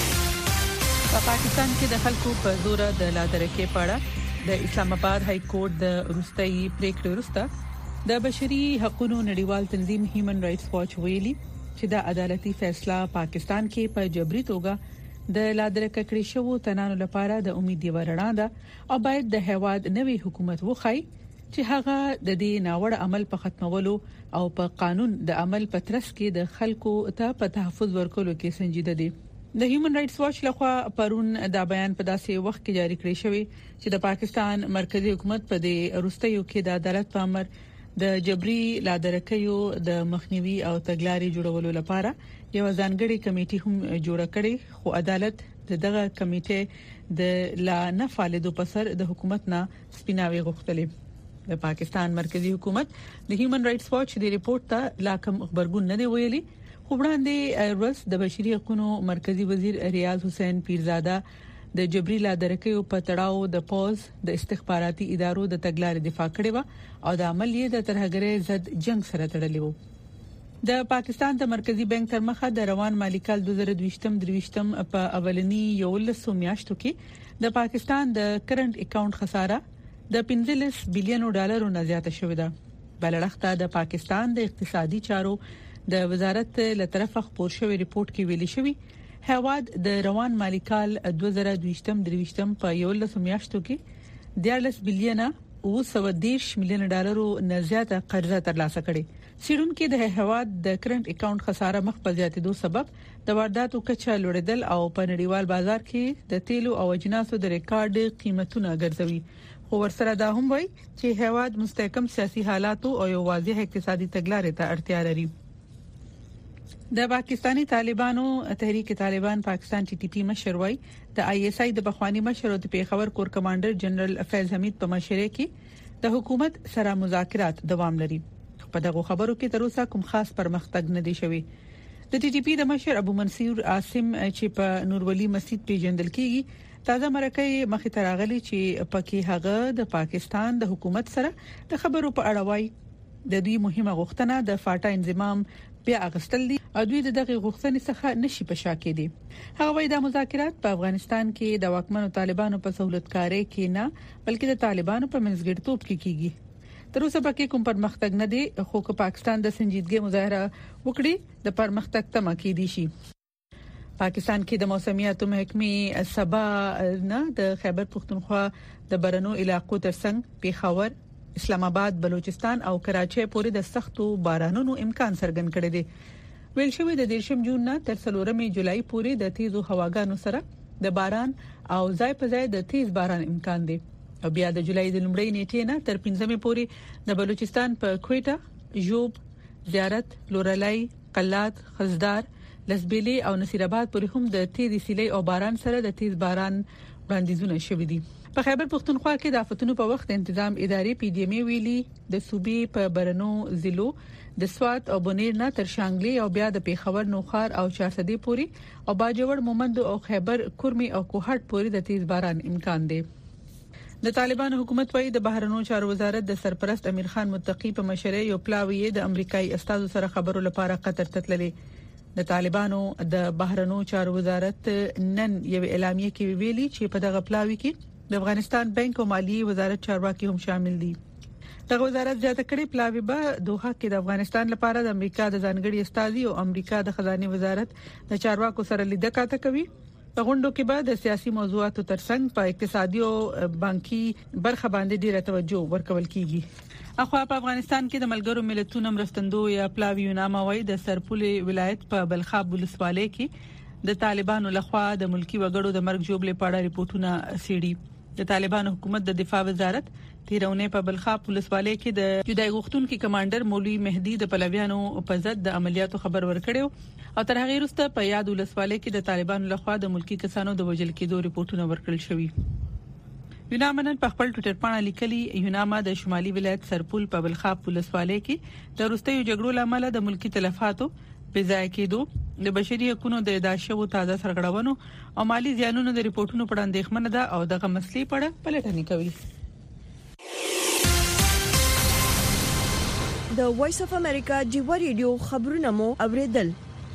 په پاکستان کې د خلکو په زور د لادرکې پړه د اسلام آباد های کورټ د روستي پریکړه وروسته د بشري حقوقو نړیوال تنظیم هیومن رائټس واچ ویلي چې د عدالتي فیصله پاکستان کې په جبري توګه د لادرکې کړې شوو تنانو لپاره د امید یو رڼا ده او باید د هواد نوې حکومت وخی چې هغه د دې ناوړه عمل په ختمولو او په قانون د عمل په ترڅ کې د خلکو ته په تحفظ ورکولو کې سنجیده دي. د هیومن رائټس واچ لخوا پرون دا بیان په داسې وخت کې جاری کړی شوی چې د پاکستان مرکزی حکومت په دې وروستیو کې د عدالت په امر د جبري لادرکیو د مخنیوي او تګلارې جوړولو لپاره یو ځانګړي کمیټه هم جوړه کړې خو عدالت دغه کمیټه د لا نه فعالیدو په سر د حکومت نه سپیناوي غوښتلې. د پاکستان مرکزی حکومت د هیومن رائټس واچ د ریپورت ته لا کوم خبرګون نه دی ویلي خو وړاندې ورځ د بشري حقوقو مرکزی وزیر ریاض حسین پیرزاده د جبري لادرکیو په تړاو د پوز د استخباراتي ادارو د تګلارې دفاع کړې و او د عملیې د ترهګرۍ ضد جنگ سره تړلې و. د پاکستان د مرکزی بانک تر مخه د روان مالی کال 2023 په اولنی یو لسو میاشتو کې د پاکستان د کرنٹ اکاونټ خساره د 15 بلین ډالرو نه زیاته شوې ده. بلړښت د پاکستان د اقتصادي چارو د وزارت له طرفه خبر شوی ریپورت کې ویلي شوی هواد د روان مالی کال 2023 په یو لسو میاشتو کې 13 بلین او 110 ملیون ډالرو نه زیاته قرضه ترلاسه کړې. سیډون کې د هواد د کرنٹ اکاونټ خساره مخ په زیاتېدو سبب د وارداتو کچه لوړېدل او په نړیوال بازار کې د تیلو او اجناسو د ریکارډ قیمتونه ګرځوي. خو ورسره دا هم وایي چې هواد مستحکم سیاسي حالات او یو واضح اقتصادي تګلارې ته اړتیا لري. د پاکستانی طالبانو تحریک طالبان پاکستان ټي ټي پی مشر وای د آی اس آی د بخوانی مشر او د پیښور کور کمانډر جنرال فیض حمید په مشرۍ کې د حکومت سره مذاکرات دوام لري. په دغه خبرو کې تر اوسه کوم خاص پرمختګ نه دی شوی. د ټي ټي پی د مشر ابو منصور عاصم چې په نورولي مسجد پیژندل کیږي تازه مرکه مخې ته راغلي چې پکې هغه د پاکستان د حکومت سره د خبرو په اړه وای د دې مهمه غوښتنه د فاټا انضمام بیا اغستل دي او دوی دغه غوښتنې څخه نشي په شا کې دي. هغه وایي د مذاکرات په افغانستان کې د واکمنو طالبانو په سہولتکارۍ کې نه بلکې د طالبانو په منځګړیتوب کې کیږي. تر اوسه پکې کوم پرمختګ نه دی خو که پاکستان د سنجیدګۍ مظاهره وکړي د پرمختګ تمه کې دي شي. پاکستان کې د موسمیاتو محکمې سبا نه د خیبر پختونخوا د برنو علاقو ترڅنګ پیښور اسلام آباد بلوچستان او کراچۍ پورې د سختو بارانونو امکان څرګند کړی دی. ویل شوی د 10 جون نه تر 3 جولای پورې د تیزو هواګانو سره د باران او ځای په ځای د تیز باران امکان دی او بیا د جولای د لومړۍ نیټې نه تر 15 پورې د بلوچستان په کوټه، ژوب، زیارت، لورلای، قلات، خزدار، لسبیلی او نصیر آباد پورې هم د تیز سیلۍ او باران سره د تیز باران وړاندیزونه شوي دي. په خیبر پختونخوا کې د آفتونو په وخت تنظیم ادارې پی ډی ایم ای ویلي د صوبې په برنو ضلعو د سوات او بنیر نه تر شانګلي او بیا د پیښور نوخار او چارسدي پورې او باجوړ مومند او خیبر کورمي او کوهټ پورې د تیز باران امکان دی. د طالبان حکومت وايي د بهرنیو چارو وزارت د سرپرست امیر خان متقی په مشرۍ یو پلاوی د امریکایي استادو سره خبرو لپاره قطر ته تللی. د طالبانو د بهرنیو چارو وزارت نن یو اعلامیه کې ویلي چې په دغه پلاوی کې د افغانستان بانک او مالیه وزارت چارواکي هم شامل دي. دغه وزارت زیاته کړي پلاوی به دوحه کې د افغانستان لپاره د امریکا د ځانګړي استازي او امریکا د خزانه وزارت د چارواکو سره لیدل کاته کوي. په غونډو کې به د سیاسي موضوعاتو ترڅنګ په اقتصادي او بانکي برخه باندې ډیره توجه ورکول کیږي. اخوا په افغانستان کې د ملګرو ملتونو مرستندو یا پلاوی نامه وای د سرپل ولایت په بلخاب ولسوالۍ کې د طالبانو لخوا د ملکی وګړو د مرګ جوړې په اړه ریپورتونه سیړي. د طالبانو حکومت د دفاع وزارت تیرونه په بلخاب پولیسوالۍ کې د جدای غختونکو کمانډر مولوی مهدی د پلویانو په ضد د عملیاتو خبر ورکړیو او تر هغه وروسته په یاد ولسوالۍ کې د طالبانو لخوا د ملکی کسانو د وژل کېدو ریپورتونه ورکړل شوي. یونامن په خپل ټوئیټر باندې لیکلي یوناما د شمالي ولایت سرپل په بلخاب پولیسوالۍ کې د وروستیو جګړو لامل د ملکی تلفاتو په ځای کېدو د بشري حقوقو د اداشو تازه سرغړونو او مالی زیانونو د ریپورتونو په اړه اندېښمنه ده او دغه مسلې په اړه پلټنې کوي. د وایس اف امریکا جیو ریډیو خبرونه مو اوریدل.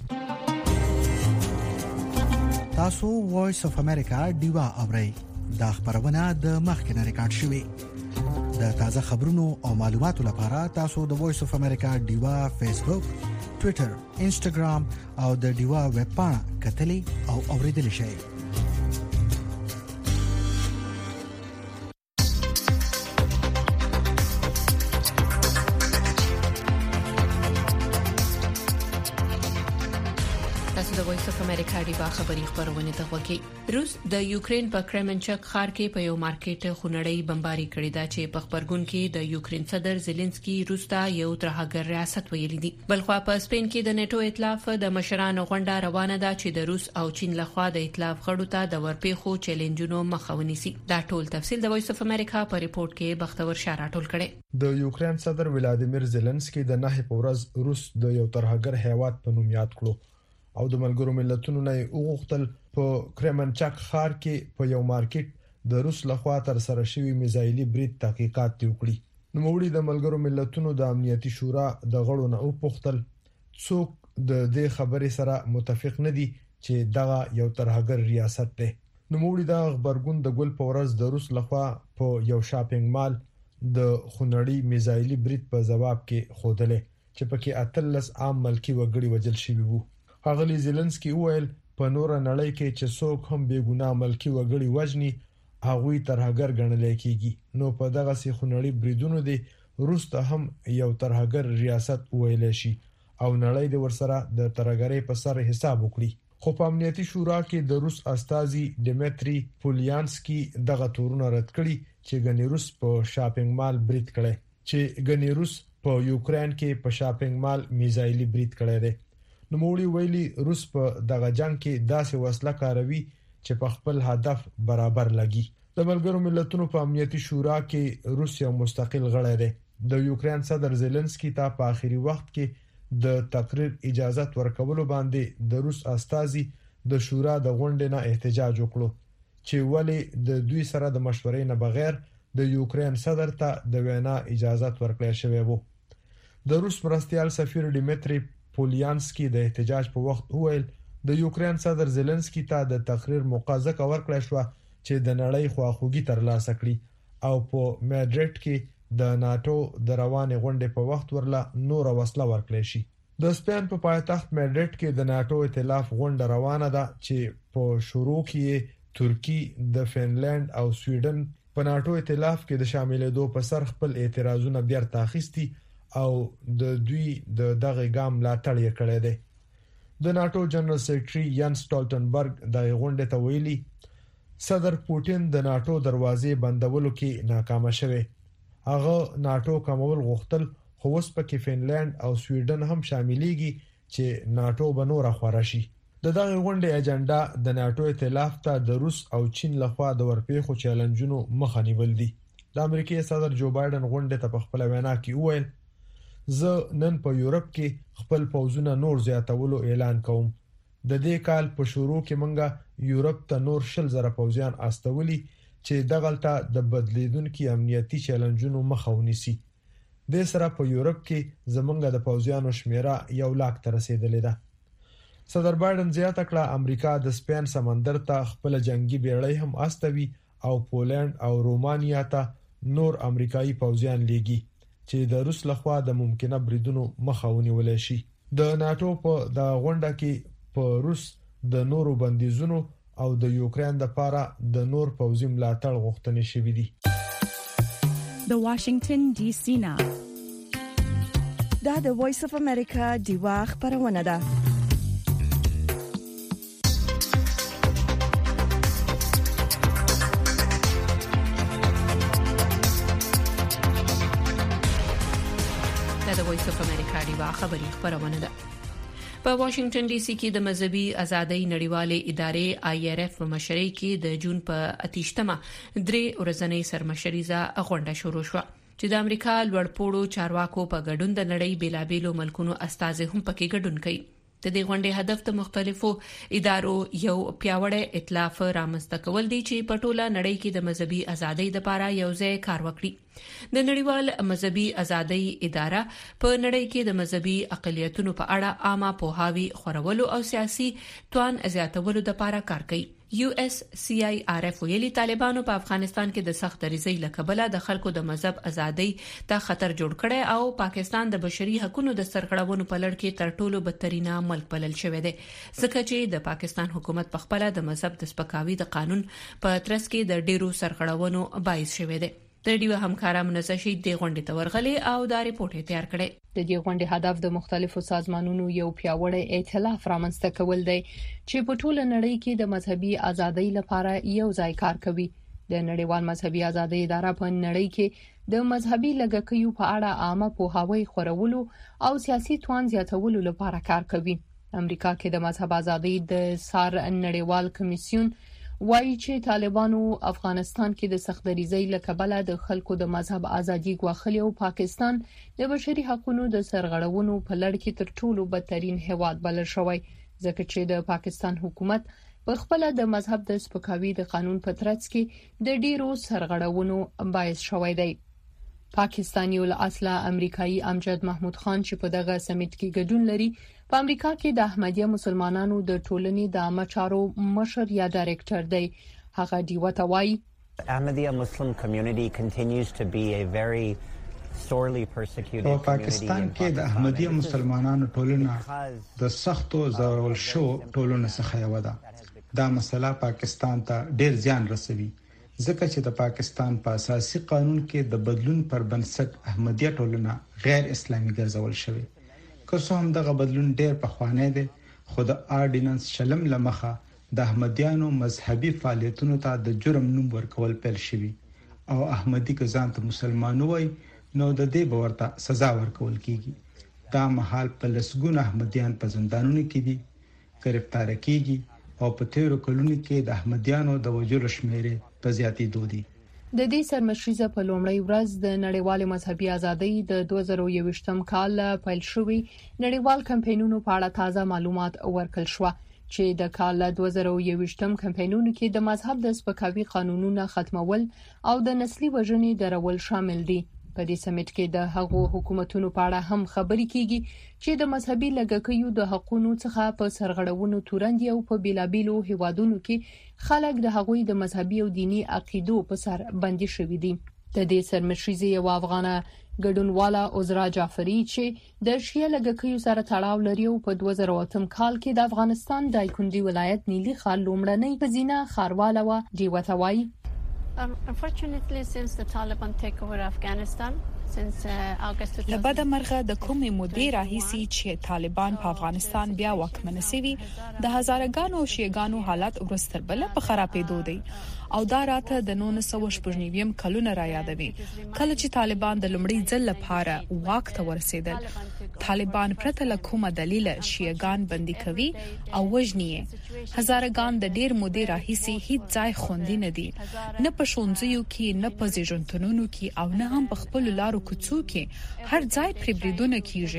تاسو وایس اف امریکا ډیوا اورئ دا خبرونه د مخکنه ریکارډ شوی. د تازه خبرونو او معلوماتو لپاره تاسو د وایس اف امریکا ډیوا فیسبوک، ټوئیټر، انسټاګرام او د ډیوا ویب پاڼه کتلی او اوریدل شئ. تاسو د وایس اف امریکا ډیوا خبری خبرونه ته وګورئ. روس د یوکرين په کرمنچک ښار کې په یو مارکیټ خونړی بمباري کړې ده چې په خبرګون کې د یوکرين صدر زيلنسکي روستا یو ترهګر ریاست ویلي دي. بلخوا په سپین کې د نیټو ائتلاف د مشرانو غونډه روانه ده چې د روس او چین لخوا د ائتلاف غړو ته د ورپېخو چیلنجونو مخه ونیسي. دا ټول تفصیل د وایس اف امریکا په ریپورت کې بختور شاه راټول کړي. د یوکرين صدر ولادیمیر زيلنسکي د 9 په ورځ روس د یو ترهګر هیواد په نوم یاد کړو او د ملګرو ملتونو نه وغوښتل په کرمنچک ښار کې په یو مارکیټ د روس لخوا تر سره شوی میزایلی برید تحقیقات وکړي. نو موږ د ملګرو ملتونو د امنیتي شورا د غړو نه وغوښتل څوک د دې خبرې سره متفق نه دي چې دغه یو ترهګر ریاست ده. نو موږ د خبرګون د ګل په ورځ د روس لخوا په یو شاپینګ مال د خونړی میزایلی برید په جواب کې خوده چې پکې 13 عام ملکی وګړي وژل شوي وو. هغه زيلنسکي وویل په نور نړۍ کې چې څوک هم بے ګناه ملکی وګړي وژني هغه ترهګر ګڼل کېږي. نو په دغه سي خونړی بریدونو دي روس ته هم یو ترهګر ریاست ویل شي او نړۍ د ورسره د ترهګرۍ په سر حساب وکړي. خو په امنیتي شورا کې د روس استازي ډیمټری پولیانسکي دغه تورونه رد کړي چې غنی روس په شاپینګ مال برید کړي چې غنی روس په یوکرين کې په شاپینګ مال میزایلی برید کړي دي. نوموړي ویلي روس په دغه جنگ کې داسې وسله کاروي چې په خپل هدف برابر لګي. د ملګرو ملتونو په امنیتي شورا کې روس یو مستقل غړی دی. د یوکرين صدر زيلنسکي ته په آخري وخت کې د تقریر اجازه ورکولو باندې د روس استازي د شورا د غونډې نه احتجاج وکړو چې ولی د دوی سره د مشورې نه بغیر د یوکرين صدر ته د وینا اجازه ورکړل شوې وو. د روس مرستيال سفیر ډیمټری پولیانسکي د احتجاج په وخت وویل د یوکرين صدر زيلنسکي ته د تقریر موقعه ورکړل شو چې د نړۍ خواخوږي ترلاسه کړي او په مادرید کې د ناتو د روانې غونډې په وخت ورله نور وسله ورکړل شي. د سپین په پایتخت مادرید کې د ناتو ائتلاف غونډه روانه ده چې په شروع کې ترکی د فنلند او سویډن په ناتو ائتلاف کې د شاملېدو په سر خپل اعتراضونه بیرته اخیستي او د دوی د دغه ګام ملاتړ یې کړی دی. د ناتو جنرال سیکریټري یان سټولټنبرګ د غونډې ته ویلي صدر پوتین د ناتو دروازې بندولو کې ناکام شوه. هغه ناتو کومول غوښتل خو اوس پکې فنلند او سویډن هم شاملېږي چې ناتو بنور خورا شي. د دغه غونډې اجنډا د ناتو ائتلاف ته د روس او چین لخوا د ورپېښو چیلنجونو مخه نیول دي. د امریکای صدر جو بایدن غونډې ته په خپل وینا کې وویل زه نن په یورپ کې خپل پوځونه نور زیاتولو اعلان کوم. د دې کال په شروع کې منګه یورپ ته نور 10,000 پوځیان استولي چې دغلته د بدلیدونکو امنیتي چیلنجونو مخه ونیسي. د سره په یورپ کې زمونږ د پوځیانو شمیره 100,000 ته رسیدلې ده. صدر بایدن زیاته کړه امریکا د سپین سمندر ته خپل جنگي بیړۍ هم استوي او پولند او رومانیا ته نور امریکایي پوځیان لیږي چې د روس لخوا د ممکنه بریدونو مخه ونیول شي. د ناتو په د غونډه کې په روس د نورو بندیزونو او د یوکرين لپاره د نور پوځي ملاتړ غوښتنې شوې دي. د واشنگټن ډي سي نه د وایس اف امریکا دیوا خبرونه ده. د وایس اف امریکا دیوا خبرونه ده. په واشنگټن ډي سي کې د مذهبي ازادۍ نړیوالې ادارې IRF په مشرۍ کې د جون په 28مه 3 ورځنۍ سرمشريزه غونډه شروع شوه چې د امریکا لوړپوړو چارواکو په ګډون د نړۍ بیلابېلو ملکونو استازي هم پکې ګډون کوي. د دې غونډې هدف د مختلفو ادارو یو پیاوړی ائتلاف رامنځته کول دي چې په ټوله نړۍ کې د مذهبي ازادۍ لپاره یو ځای کار وکړي. د نړیوال مذهبي ازادۍ اداره په نړۍ کې د مذهبي اقلیتونو په اړه عامه پوهاوی خورولو او سیاسي توان زیاتولو لپاره کار کوي. USCIRF ویلي طالبانو په افغانستان کې د سخت دریزۍ لکبله د خلکو د مذهب ازادۍ ته خطر جوړ کړي او پاکستان د بشري حقوقو د سرغړونو په لړ کې تر ټولو بدترینه ملک بلل شوی دی ځکه چې د پاکستان حکومت په خپل د مذهب د سپکاوي د قانون په ترڅ کې د ډیرو سرغړونو باعث شوی دی. د ډیو همکارا منځشي د غونډې ته ورغلي او دا ریپورت تیار کړي. د دې غونډې هدف د مختلفو سازمانونو یو پیاوړی ائتلاف رامنځته کول دی چې په ټوله نړۍ کې د مذهبي ازادۍ لپاره یو ځای کار کوي. د نړیوال مذهبي ازادۍ اداره په نړۍ کې د مذهبي لږکیو په اړه عامه پوهاوی خورولو او سیاسي توان زیاتولو لپاره کار کوي. امریکا کې د مذهب ازادۍ د سار نړیوال کمیسیون وایي چې طالبانو افغانستان کې د سخت دریزۍ لکبله د خلکو د مذهب ازادي غوښلي او پاکستان د بشري حقوقو د سرغړونو په لړ کې تر ټولو بدترین هواد بلل شوی ځکه چې د پاکستان حکومت په خپل د مذهب د سپکاوي د قانون په ترڅ کې د ډیرو سرغړونو باعث شوی دی. پاکستاني ول اصله امریکایي امجد محمود خان چې په دغه سمیټ کې ګډون لري په امریکا کې د احمدیه مسلمانانو د ټولنې د عامه چارو مشر یا ډایریکټر دی. هغه دیوه ته وایي Ahmadiyya Muslim community continues to be a very sorely persecuted په پاکستان کې د احمدیه مسلمانانو ټولنه د سختو ځورول شو ټولنه څخه یو ده. دا مسله پاکستان ته ډیر زیان رسوي ځکه چې د پاکستان په اساسي قانون کې د بدلون پر بنسټ احمدیه ټولنه غیر اسلامي ګرځول شوی. که څه هم دغه بدلون ډیر پخوانی دی خو د آرډیننس شلم لمخه د احمدیانو مذهبي فعالیتونو ته د جرم نوم ورکول پیل شوی او احمدي که ځان ته مسلمان وای نو د دې باورته سزا ورکول کیږي. دا مهال په لسګونه احمدیان په زندانونو کې دي، گرفتار کیږي او په تیرو کلونو کې د احمدیانو د وژلو شمیرې په زیاتېدو دي. د دې سرمشریزه په لومړی ورځ د نړیوال مذهبي ازادۍ د 2021م کال پیل شوی نړیوال کمپاینونو په اړه تازه معلومات ورکړل شو چې د کال 2021م کمپاینونو کې د مذهب د سپکاوي قانونونه ختمول او د نسلي وژنې درول شامل دي. په دې سمیټ کې د هغو حکومتونو په اړه هم خبرې کیږي چې د مذهبي لږکیو د حقوقو څخه په سرغړونو تورن او په بیلابیلو هیوادونو کې خلک د هغوی د مذهبي او دینی عقیدو په سر باندې شوي دي. د دې سرمشریزې یو افغانه ګډونواله عزرا جعفری چې د شیعه لږکیو سره تړاو لري او په 2008م کال کې د افغانستان دایکندي ولایت نیلی خار لومړنۍ ښځینه ښارواله و ډیوته وایي Unfortunately, since the Taliban take over Afghanistan, since August 2000 لبد مرغه د کومې مودې راهیسي چې طالبان په افغانستان بیا واکمن شوي د هزارګانو او شیعاګانو حالت ورستر بل په خرابېدو دی او دا راته د 1990 کلونه را یادوي کله چې طالبان د لومړي ځل لپاره واک ته ورسېدل. طالبان پرته له کومه دلیل شیعاګان بندي کوي او وژني. هزارګان د ډیر مودې راهیسي هیڅ ځای خوندي نه دي، نه په شونځیو کې، نه په زیږنتونونو کې او نه هم په خپل لارو کوڅو کې. هر ځای پرې بریدونه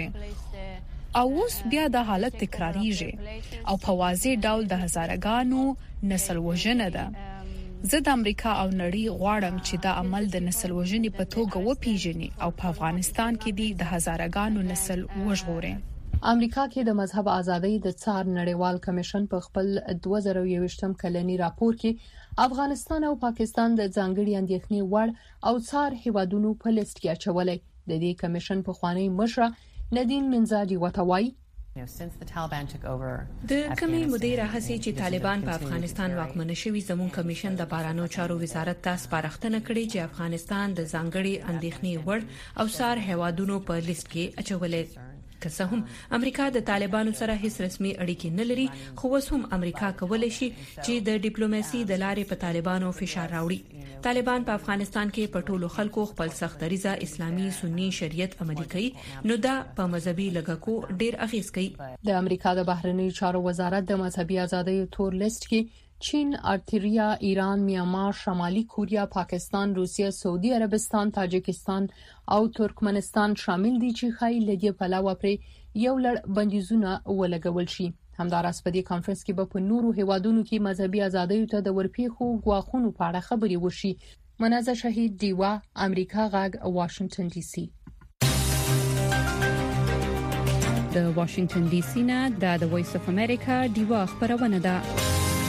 کیږي او اوس بیا د حالت تکراریږي او په واضح ډول د هزارګانو نسل وژنه ده. زه د امریکا او نړۍ غواړم چې دا عمل د نسل وژنې په توګه وپیژني او په افغانستان کې دی د هزارګانو نسل وژغوري. امریکا کې د مذهب ازادۍ د څار نړیوال کمیشن په خپل 2021م کلنی راپور کې افغانستان او پاکستان د ځانګړي اندېښنې وړ او څار هیوادونو په لیست کې اچولې. د دې کمیشن په خوانی مشره ندین منزاجي وتوای د کمی مدیر هڅې چې طالبان په افغانستان واکمن شوي زمون کمیشن د بارانو چارو وزارت ته سپارښتنه کړې چې افغانستان د ځانګړي اندېښنې وړ او سار هیوادونو په لیست کې اچولې. که څه هم امریکا د طالبانو سره هیڅ رسمي اړیکې نه لري، خو اوس هم امریکا کولای شي چې د ډیپلوماسي د لارې په طالبانو فشار راوړي. طالبان په افغانستان کې په ټولو خلکو خپل سختریزه اسلامي سنی شریعت عملي کوي، نو دا په مذهبي لږکو ډیر اغیز کوي. د امریکا د بهرنی چارو وزارت د مذهبي ازادۍ تور لیست کې چین، ارتریا، ایران، میانمار، شمالي کوریا، پاکستان، روسیه، سعودي عربستان، تاجکستان او ترکمنستان شامل دي چې خای لدی په علاوه پر یو لړ بندیزونه ولګول شي. همداراز په دې کانفرنس کې به په نورو هیوادونو کې مذهبي ازادۍ ته د ورپیخو غواخونو په اړه خبرې وشي. منازه شهید دیوا، امریکا غږ، واشنگټن ډي سي. د واشنگټن ډي سي نه د وایس اف امریکا دیوا خبرونه ده.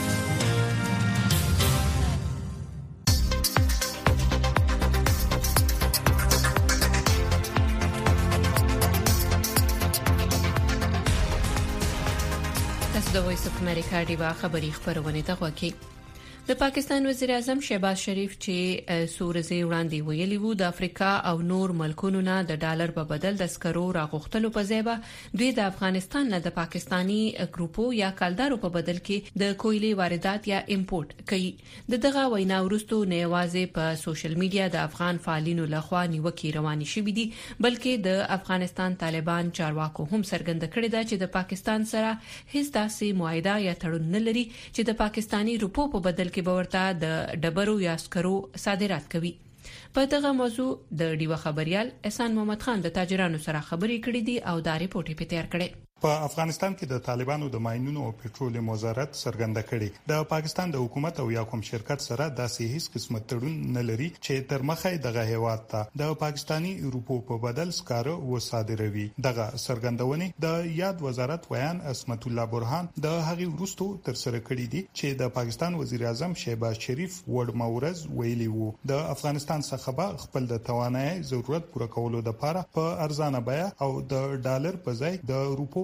د وایس اف امریکا دیوا خبری خبرونه ته وکی. د پاکستان وزیر اعظم شهباز شریف چې سورزي وړاندې ویلي وو د افریقا او نور ملکونو نه د ډالر په بدل د سکرو راغښتلو په ځای به دوی د افغانستان نه د پاکستانی ګروپو یا کالدارو په بدل کې د کویلي واردات یا امپورټ کوي. دغه وینا ورستو نه یوازې په سوشل میډیا د افغان فعالینو لخوا نیوکې روانې شوې دي، بلکې د افغانستان طالبان چارواکو هم څرګنده کړې ده چې د پاکستان سره هیڅ داسې معاهده یا تړون نه لري چې د پاکستانی روپو په بدل کې باورته د ډبرو یا سکرو صادرات کوي. په دغه موضوع د ډیوه خبريال احسان محمد خان د تاجرانو سره خبرې کړې دي او دا ریپورت یې تیار کړی. په افغانستان کې د طالبانو د ماینونو او پېټرولیم وزارت څرګنده کړي د پاکستان د حکومت او یا کوم شرکت سره داسې هیڅ قسمت تړون نه لري چې تر مخه دغه هیواد ته د پاکستانی روپو په بدل سکاره و صادروي. دغه څرګندونه د یاد وزارت ویان اسمت الله برهان د هغې ورستو تر سره کړي دي چې د پاکستان وزیر اعظم شهباز شریف وړ مورز ویلي وو د افغانستان څخه به خپل د توانایي ضرورت پوره کولو لپاره په ارزانه بیه او د ډالر په ځای د روپو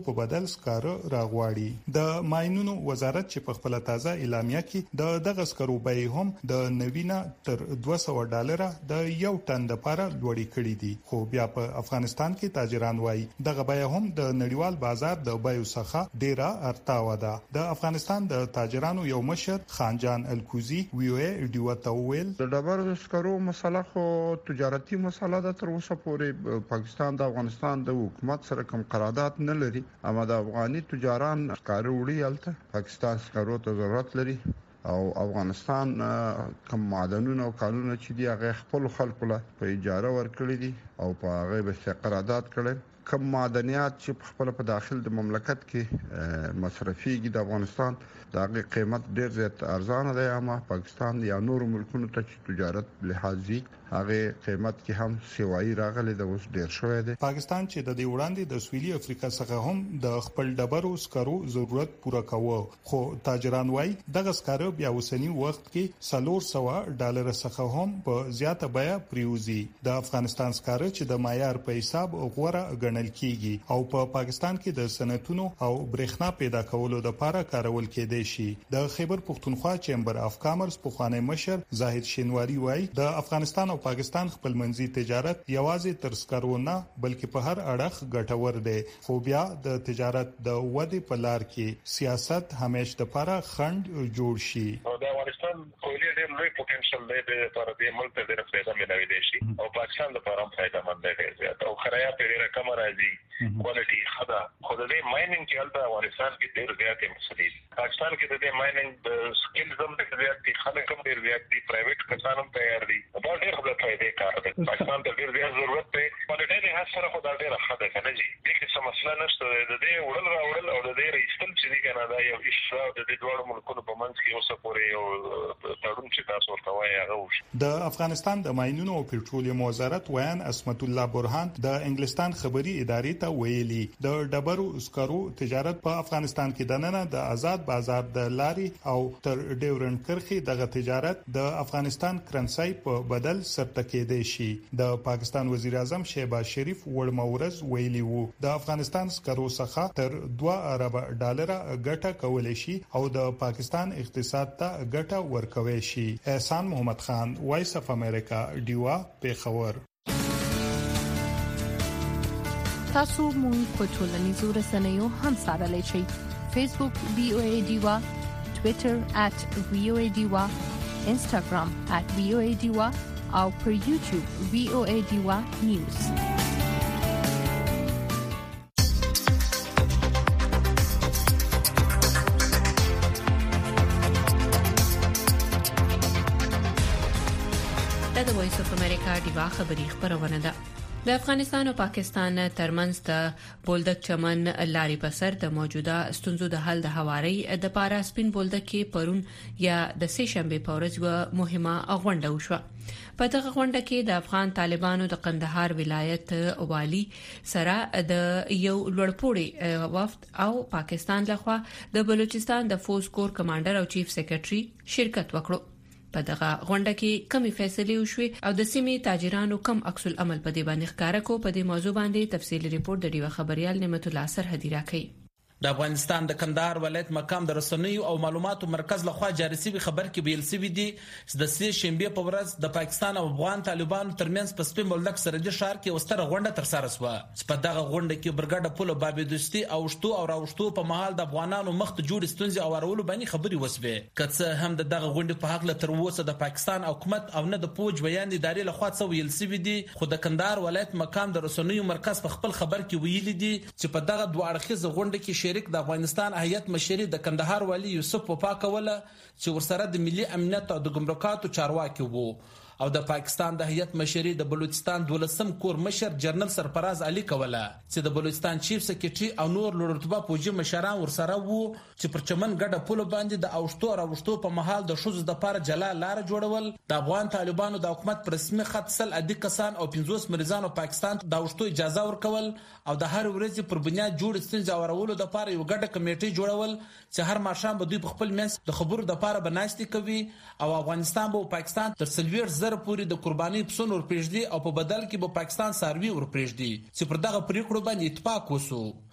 په بدل سکاره راغواړي د ماینونو وزارت چې په خپل تازه اعلامیه کې دغه سکرو بیه هم د نوینا تر $200 د یو ټن لپاره لوړې کړې دي خو بیا په افغانستان کې تاجران وایي دغه بیه هم د نړیوال بازار د بیو څخه ډیره ارتاوه ده د افغانستان د تاجرانو یو مشر خانجان الکوزی ویو ډیوته ویل د ډبر سکرو مسله خو تجارتي مسله ده تر اوسه پورې پاکستان د افغانستان د حکومت سره کوم قرارداد نه لري اما د افغاني تجاران سکرو وړي الته پاکستان سکرو ته ضرورت لري او افغانستان کوم معدنونه او قانونونه چې دی هغه خپل خلکو له په اجاره ورکړي دي او په هغه به قرارداد کړي کوم معدنیات چې په خپل په داخل د مملکت کې مصرفيږي د افغانستان دغه قیمت ډیر زیات ارزانه دی اما پاکستان یا نور ملکونو ته چې تجارت لحاظي هغه قیمت کې هم سیوایي راغلي د اوس ډیر شوی دی پاکستان چې د دې وړاندې د سویلي افریقا څخه هم د خپل ډبرو سکرو ضرورت پوره کاوه خو تاجران وایي دغه سکرو بیا اوسنی وخت کې $400 څخه هم په زیاته بیه پریوزي د افغانستان سکرو چې د معیار په حساب غوړه ګڼل کیږي او په پاکستان کې د صنعتونو او برېښنا پیدا کولو لپاره کارول کېدای شي د خیبر پختونخوا چیمبر اف کامرس په خوانی مشر زاهد شینواری وایي د افغانستان او پاکستان خپل منځي تجارت یوازې تر سکرو نه بلکې په هر اړخ ګټور دی خو بیا د تجارت د ودې په لار کې سیاست همیش د لپاره خنډ جوړ شي د افغانستان کولې ډېر لوی پوتنشل دی د دې ملک ته ډېر فایده ملوي دی شي او پاکستان لپاره هم فایده مند دی زیات او خرایا په ډېر کم راځي کوالټي خدا خو د دې مایننګ کې البته افغانستان کې ډېر زیات مسلې پاکستان کې د دې مایننګ د سکلز هم ډېر زیات دي خلک هم ډېر زیات دي پرایویټ کسان هم تیار دي دا ډېر خدای فائدې کار دی پاکستان ته ډېر زیات ضرورت دی کوالټي نه هڅه سره خدای ډېر خدای کنه جی دې کې څه مسله نشته د دې وړل راوړل او د دې رئیسل چې دی کنه دا یو اشاره د دې دوه ملکونو په منځ کې اوسه پورې یو تړون چې تاسو ورته وایي هغه وشي د افغانستان د ماینونو او پېټرولیم وزارت ویان اسمت الله برهان د انګلستان خبري ادارې ته ویلي د ډبرو سکرو تجارت په افغانستان کې د نن د آزاد بازار د لاري او تر ډیورنډ کرخي دغه تجارت د افغانستان کرنسي په بدل سرته کېدای شي د پاکستان وزیر اعظم شهباز شریف ورمورز ویلي وو د افغانستان سکرو څخه تر $2 ګټه کولای شي او د پاکستان اقتصاد ته ګټه ورکوي شي احسان محمد خان وایس اف امریکا ډیوا پیښور تاسو مون په ټولنیزو رسنیو هم سره لچی فیسبوک VOA ډیوا ټوئیټر @VOA ډیوا انستګرام @VOA ډیوا او پر یوټیوب VOA ډیوا نیوز د وایس اف امریکا ډیوا خبری خبرونه ده د افغانستان او پاکستان ترمنځ د بولدک چمن لاري بسر د موجوده ستونزو د حل د حواري د پارا سپین بولدک کې پرون یا د سه شنبه په ورځ و مهمه غونډه وشوه په دغه غونډه کې د افغان طالبانو د قندهار ولایت والی سره د یو لوړپوړي وفد او پاکستان لخوا د بلوچستان د فوز کور کمانډر او چیف سیکریټري شرکت وکړو په دغه غونډه کې کمی فیصله وشوي او د سیمې تاجرانو کم عکس العمل په دې باندې ښکارا کو په دې موضوع باندې تفصیلی ریپورت د ډیو خبريال نعمت الله سرحدي راکړي د افغانستان د کندهار ولایت مقام د رسنیو او معلوماتو مرکز لخوا جاري شوی خبر کې ویل شوی دی چې د سه شنبه په ورځ د پاکستان او افغان طالبانو ترمنځ په سپین بولدک سرحدي ښار کې وستره غونډه تر سره شوه چې په دغه غونډه کې برګډه پوله بابي دوستي او شتو او راوشتو په محل د افغانانو مخ ته جوړ ستونزې او ورولو باندې خبري وسوي کڅه هم دغه غونډه په حق له تر اوسه د پاکستان حکومت او نه د پوج بیان ادارې لخوا څه ویل شوی دی خو د کندهار ولایت مقام د رسنیو مرکز په خپل خبر کې ویلي دی چې په دغه دوه اړخیزه غونډه کې شریک د افغانستان هیئت مشري د کندهار والی یوسف پاکوله چې ورسره د ملي امنیت او د ګمرکاتو چارواکي وو او د پاکستان د هیئت مشري د بلوچستان 12م کور مشر جنرال سرفراز علي کوله چې د بلوچستان چیف سیکریټري او نور لوړ پوجي مشران ورسره وو چې پر چمن ګډه پوله باندې د اوشتو راوشتو په محل د شوز د پاره جلا لار جوړول د افغان طالبانو د حکومت پر رسمي خط سل ادي کسان او 50 مریضانو پاکستان د اوشتو اجازه ورکول او د هر ورځ پر بنیاد جوړ ستنځ اورولو د پاره یو ګډه کمیټه جوړول چې هر ماشام به دوی په خپل منځ د خبرو د پاره بناستي کوي او افغانستان به پاکستان تر سلویر زر پورې د قرباني پسون ورپېژدي او په بدل کې به پاکستان ساروي ورپېژدي چې پر دغه پریکړو باندې اتفاق وسو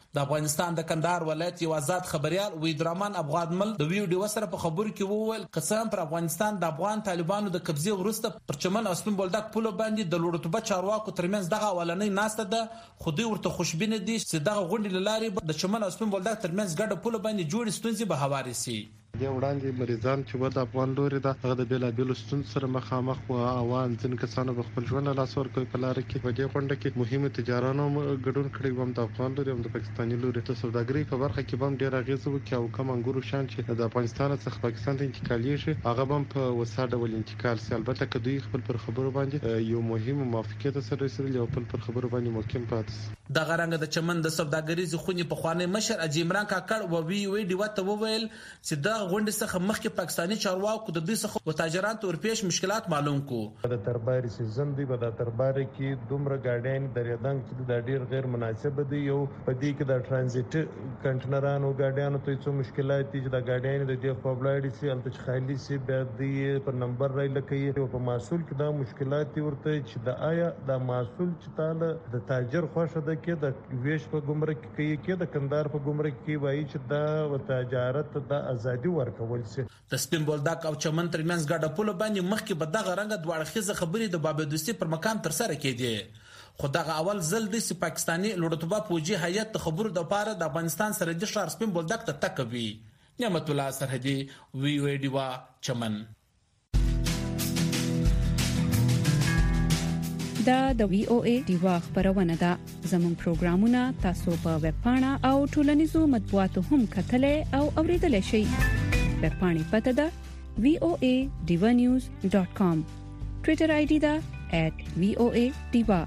د افغانستان د کندهار ولایت یو آزاد خبريال ویدرمان افغان مل د ویډیو سره په خبرو کې وویل قسم پر افغانستان د افغان طالبانو د قبضه ورسته پر چمن او سپین بولدک پوله باندې د لوړتوبه چارواکو ترمنځ دغه اولنۍ ناسته ده خودي ورته خوشبینه دي چې دغه غونډې لاري د چمن او سپین بولدک ترمنځ ګډه پوله باندې جوړ ستونزې به هواري سي. د وړاندې مریضان چې د افغان لوري د هغه د بیلابیلو ستونزو سره مخامخ او اوان ځین کسانو په خپل ژوند لاس ورکوي په لار کې په دې غونډه کې مهمه تجارانو ګډون کړی و د افغان لوري او د پاکستاني لوري ته سوداګري په برخه کې هم ډیر اغیز وکړي او کوم انګورو شان چې د افغانستان څخه پاکستان ته انتقالیږي هغه هم په وساده ول انتقال سي. البته کدوې خپل پر خبرو باندې یو مهم موافقت سره رسېدل او پر خبرو باندې محکم پاتې د غرنګ د چمن د سوداګریز خونی په خواني مشر اجیمران کاکړ او وی ډی وته وویل چې د غونډې څخه مخکې پاکستاني چارواکو د دې څخه وتاجران تور پیش مشکلات معلوم کو. د دربار سیزن دی په دربار کې دومره ګاډیان درېدان چې د ډیر غیر مناسب دي یو په دې کې د ترانزیت کنټینرانو ګاډیانو ته څه مشکلات دي چې د ګاډیان د دې په بلایډ سي الته خالي سي به د په نمبر راي لکه په محصول کې دا مشکلات ورته چې د آیا د محصول چې تعالی د تاجر خوښه ده کې د ویش په ګمرک کې د کندهار په ګمرک کې وایي چې دا تجارت د ازادي ورکول سي. د سپین بولدک او چمن ترمنځ ګډه پوله باندې مخکې به دغه رنګ دواړخیزه خبرې د بابدوستي پر مکان تر سره کېدې خو دغه اول ځل د پاکستاني لوړتوبه فوجي هیئت د خبرو د لپاره د افغانستان سره د شهر سپین بولدک ته تکوي. نعمت الله سرحدي وی ډیوا چمن. دا د وی او ای ډیوا خبرونه ده. زموږ پروګرامونه تاسو په ویب پاڼه او ټولنیزو مطبوعاتو هم کتلای او اوریدلای شئ. ویب پاڼې پته ده voanews.com. ټوئیټر آی ډی ده @voadiva.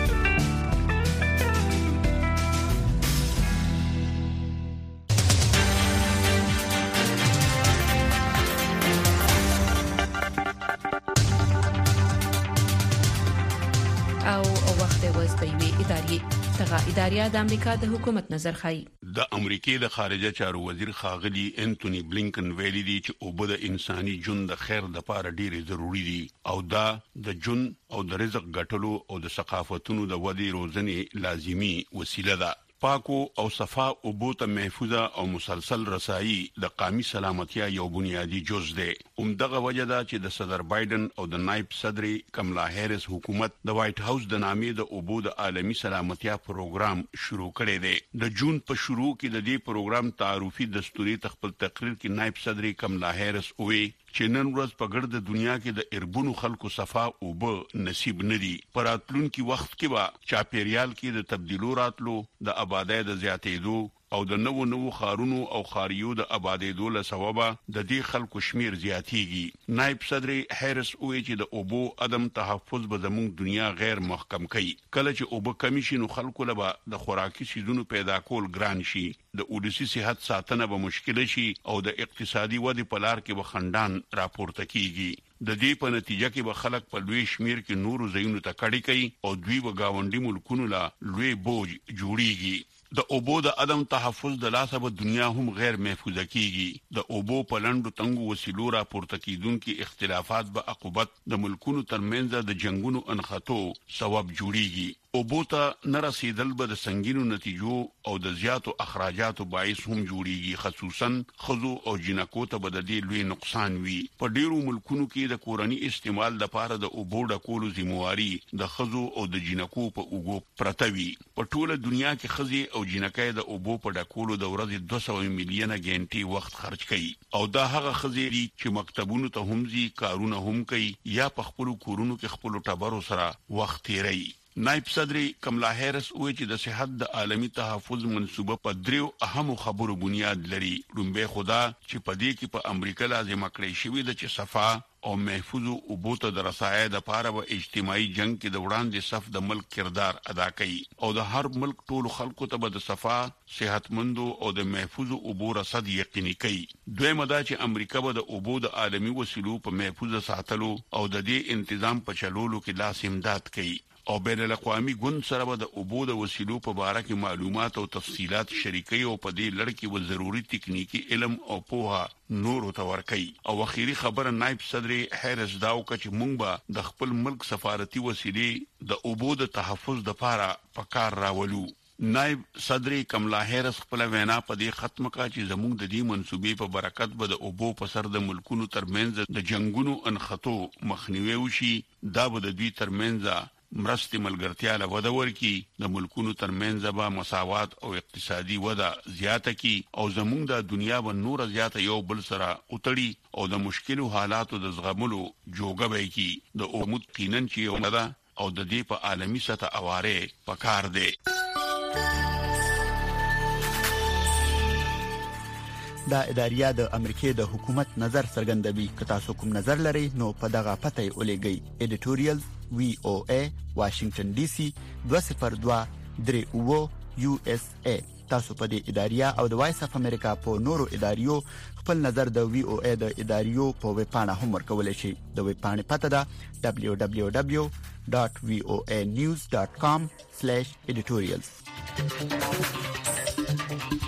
او وخت وستوي اداري دغه ادارې د امریکا د حکومت نظر خای. د امریکای د خارجه چارو وزیر خاغلی انټونی بلینکن ویلي دی چې اوبه د انساني ژوند د خیر د لپاره ډېر ضروری دي او دا د ژوند او د رزق ګټلو او د ثقافتونو د ودی روزنې لازمی وسیله ده. پاکو او صفا اوبو ته محفوظه او مسلسل رسایي د قومي سلامتیا یو بنیادی جز ده. دغه وجه ده چې د صدر بایدن او د نائب صدر کملا هریس حکومت د وایټ هاوس د نامې د اوبو د عالمي سلامتیا پروګرام شروع کړی دی. د جون په شروع کې د دې پروګرام تعارفي دستوري تخپل تقریر کې نائب صدر کملا هریس وی چې نن ورځ په ګرد دنیا کې د اربونو خلکو صفا اوبه نصیب ندي. پراتلونکي وخت کې به چاپیریال کې د تبدیلو راتلو د آبادی د زیاتېدو او د نوو خارونو او خاریو د آبادېدو له سببه د دې خلکو شمیر زیاتېږي. نائب صدر هریس وایي چې د اوبو عدم تحفظ به زموږ دنیا غیر محکم کوي. کله چې اوبه کمی شي نو خلکو له د خوراکي سیزونو پیدا کول ګران شي، د اولسي صحت ساتنه به مشکل شي او د اقتصادي ودې په لار کې به خندان راپورته کیږي. د دې په نتیجه کې به خلک په لوی شمیر کې نورو ځایونو ته کډی کوي او دوی به گاونډي ملکونو لا لوی بوج جوړیږي. د اوبو د عدم تحفظ د لاسه به دنیا هم غیر محفوظه کیږي. د اوبو په لنډو تنګو وسیلو راپورته کیدونکو اختلافات به عقوبت د ملکونو ترمنځ د جنگونو انخاتو سبب جوړیږي. اوبو ته نه رسیدل به د سنگینو نتیجو او د زیاتو اخراجاتو باعث هم جوړیږي، خصوصا خزو او جنکو ته به د دې لوی نقصان وي. په ډیرو ملکونو کې د کورنی استعمال لپاره د اوبو ډکولو ذمہواری د خزو او د جنکو په اوګو پرته وي. په ټوله دنیا کې خزي او جنکای د اوبو په ډکولو د ورځې 200 میلیونه غنټې وخت خرج کوي او دا هغه خزي چې مکتبونو ته هم ځي، کارونه هم کوي یا په خپل کورونو کې خپل ټبرو سره وخت تیروي. نائب صدر کملا هریس وایي چې د صحت د عالمي تحفظ منصوبه په دریو اهمو خبرو بنیاد لري. لومبه خدا چې په دې کې په امریکا لازم کړی شوی د چې صفا او محفوظ اوبو ته د رسایي د لپاره به اجتماعي جنگ کې د وړاندې صف د ملک کردار ادا کوي او د هر ملک ټولو خلکو ته به د صفا، صحتمندو او د محفوظ اوبو رسد یقیني کوي. دویمه دا چې امریکا به د اوبو د عالمي وسیلو په محفوظ ساتلو او د دې تنظیم په چلولو کې لاس امداد کوي او بین الاقوامي ګوند سره به د اوبو د وسیلو په اړه کې معلومات او تفصيلات شریکي او په دې لړ کې و ضروري تکنیکی علم او پوهه نور ته ورکي. او اخیری خبره نائب صدر هریس داو چې مونږ به د خپل ملک سفارتي وسیلې د اوبو د تحفظ لپاره په کار راولو. نائب صدر کملا هریس خپل وینا په دې ختم کا چې زموږ د دې منسوبې په برکت به د اوبو په سر د ملکونو ترمنځ د جنگونو انخطو مخنیوي وشي. دا به د دوی ترمنځ مرستې ملګرتیا له وده ورکي، د ملکونو ترمنځ به مساوات او اقتصادي وده زیاته کی او زموږ د دنیا به نور زیاته یو بل سره اوتړي او د مشکلو حالاتو د زغملو جوګه به کی. د امید قینن چې یو نه او د دې په عالمي سطح اواره پکار دی. دا اداریه د امریکای د حکومت نظر څرګندوي. که تاسو کوم نظر لرئ نو په دغه پته ولېږئ. editorial VOA Washington DC 202 USA. تاسو په دې اداریه او د وایس اف امریکا په نورو اداریو خپل نظر د VOA د اداریو په ویب پاڼه هم ورکولای شئ. د ویب پاڼې پته ده www.voanews.com/editorials.